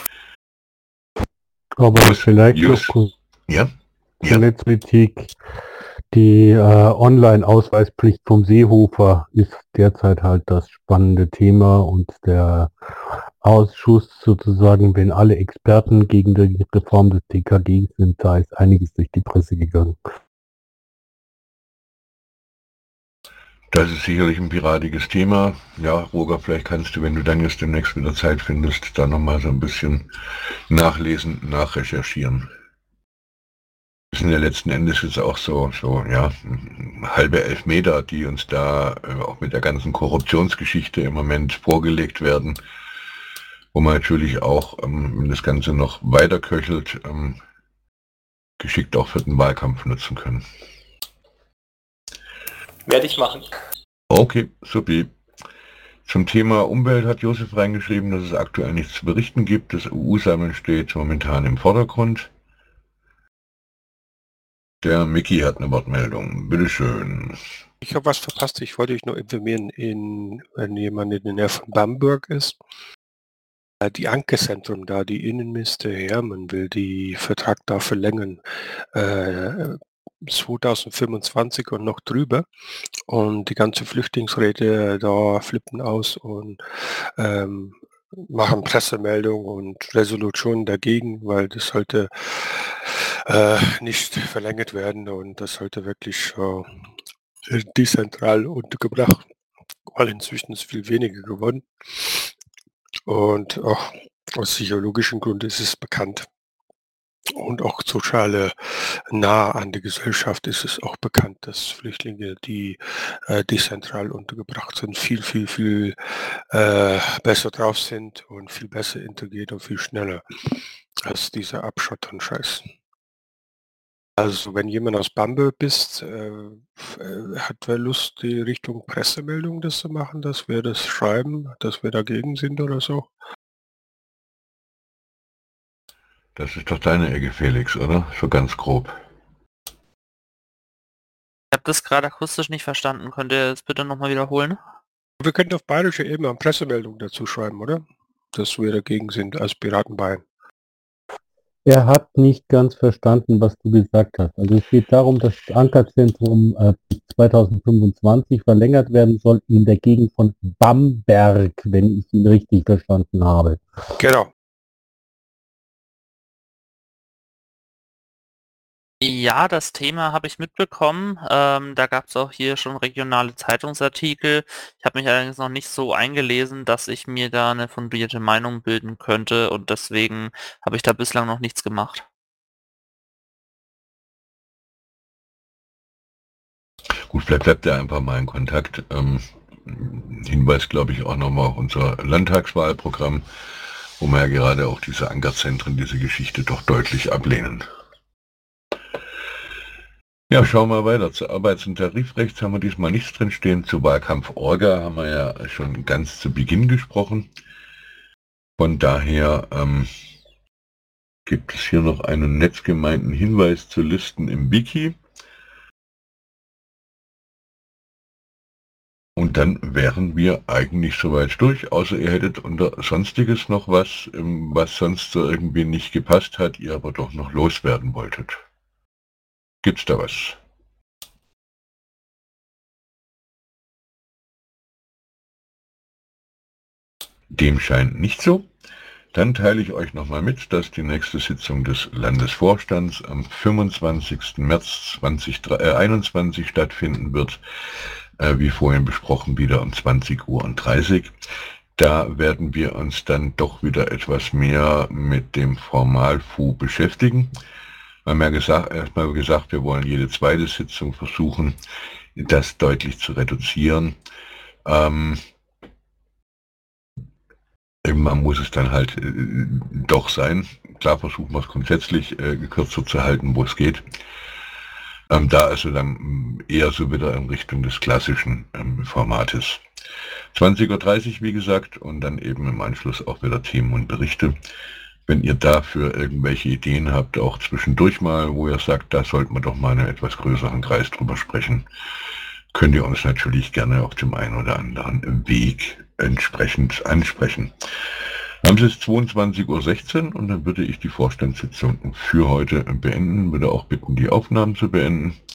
Aber vielleicht noch kurz Ja? zur Ja. Netzpolitik. Die Online-Ausweispflicht vom Seehofer ist derzeit halt das spannende Thema und der Ausschuss sozusagen, wenn alle Experten gegen die Reform des TKG sind, da ist einiges durch die Presse gegangen. Das ist sicherlich ein piratiges Thema. Ja, Roger, vielleicht kannst du, wenn du dann jetzt demnächst wieder Zeit findest, da nochmal so ein bisschen nachlesen, nachrecherchieren. Das sind ja letzten Endes jetzt auch so ja, halbe Elfmeter, die uns da auch mit der ganzen Korruptionsgeschichte im Moment vorgelegt werden, wo man natürlich auch, wenn das Ganze noch weiter köchelt, geschickt auch für den Wahlkampf nutzen können. Werde ich machen. Okay, supi. Zum Thema Umwelt hat Josef reingeschrieben, dass es aktuell nichts zu berichten gibt. Das EU-Sammeln steht momentan im Vordergrund. Der Mickey hat eine Wortmeldung. Bitteschön. Ich habe was verpasst. Ich wollte euch nur informieren, wenn jemand in der Nähe von Bamberg ist. Die Anke-Zentrum da, die Innenminister Hermann will die Vertrag da verlängern. 2025 und noch drüber. Und die ganze Flüchtlingsräte da flippen aus und machen Pressemeldungen und Resolutionen dagegen, weil das sollte nicht verlängert werden und das sollte wirklich dezentral untergebracht, weil inzwischen ist viel weniger geworden. Und auch aus psychologischen Gründen ist es bekannt. Und auch soziale nah an der Gesellschaft ist es auch bekannt, dass Flüchtlinge, die dezentral untergebracht sind, viel besser drauf sind und viel besser integriert und viel schneller als dieser Abschottenscheiß. Also wenn jemand aus Bamberg bist, hat wer Lust, die Richtung Pressemeldung das zu machen, dass wir das schreiben, dass wir dagegen sind oder so? Das ist doch deine Ecke, Felix, oder? So ganz grob. Ich habe das gerade akustisch nicht verstanden. Könnt ihr es bitte nochmal wiederholen? Wir könnten auf bayerischer Ebene eine Pressemeldung dazu schreiben, oder? Dass wir dagegen sind als Piraten Bayern. Er hat nicht ganz verstanden, was du gesagt hast. Also es geht darum, dass das Ankerzentrum bis 2025 verlängert werden soll in der Gegend von Bamberg, wenn ich ihn richtig verstanden habe. Genau. Ja, das Thema habe ich mitbekommen. Da gab es auch hier schon regionale Zeitungsartikel. Ich habe mich allerdings noch nicht so eingelesen, dass ich mir da eine fundierte Meinung bilden könnte und deswegen habe ich da bislang noch nichts gemacht. Gut, vielleicht bleibt er einfach mal in Kontakt. Hinweis, glaube ich, auch nochmal auf unser Landtagswahlprogramm, wo wir ja gerade auch diese Ankerzentren, diese Geschichte doch deutlich ablehnen. Ja, schauen wir weiter. Zu Arbeits- und Tarifrecht haben wir diesmal nichts drin stehen. Zu Wahlkampf Orga haben wir ja schon ganz zu Beginn gesprochen. Von daher gibt es hier noch einen netzgemeinten Hinweis zu Listen im Wiki. Und dann wären wir eigentlich soweit durch, außer ihr hättet unter Sonstiges noch was, was sonst so irgendwie nicht gepasst hat, ihr aber doch noch loswerden wolltet. Gibt's da was? Dem scheint nicht so. Dann teile ich euch nochmal mit, dass die nächste Sitzung des Landesvorstands am 25. März 2021 stattfinden wird, wie vorhin besprochen, wieder um 20:30 Uhr. Da werden wir uns dann doch wieder etwas mehr mit dem Formalfu beschäftigen. Wir haben ja erstmal gesagt, wir wollen jede zweite Sitzung versuchen, das deutlich zu reduzieren. Irgendwann muss es dann halt doch sein. Klar versuchen wir es grundsätzlich kürzer zu halten, wo es geht. Da also dann eher so wieder in Richtung des klassischen Formates. 20:30 Uhr, wie gesagt, und dann eben im Anschluss auch wieder Themen und Berichte. Wenn ihr dafür irgendwelche Ideen habt, auch zwischendurch mal, wo ihr sagt, da sollten wir doch mal in einem etwas größeren Kreis drüber sprechen, könnt ihr uns natürlich gerne auf dem einen oder anderen Weg entsprechend ansprechen. Haben Sie es 22:16 Uhr und dann würde ich die Vorstandssitzung für heute beenden, würde auch bitten, die Aufnahmen zu beenden.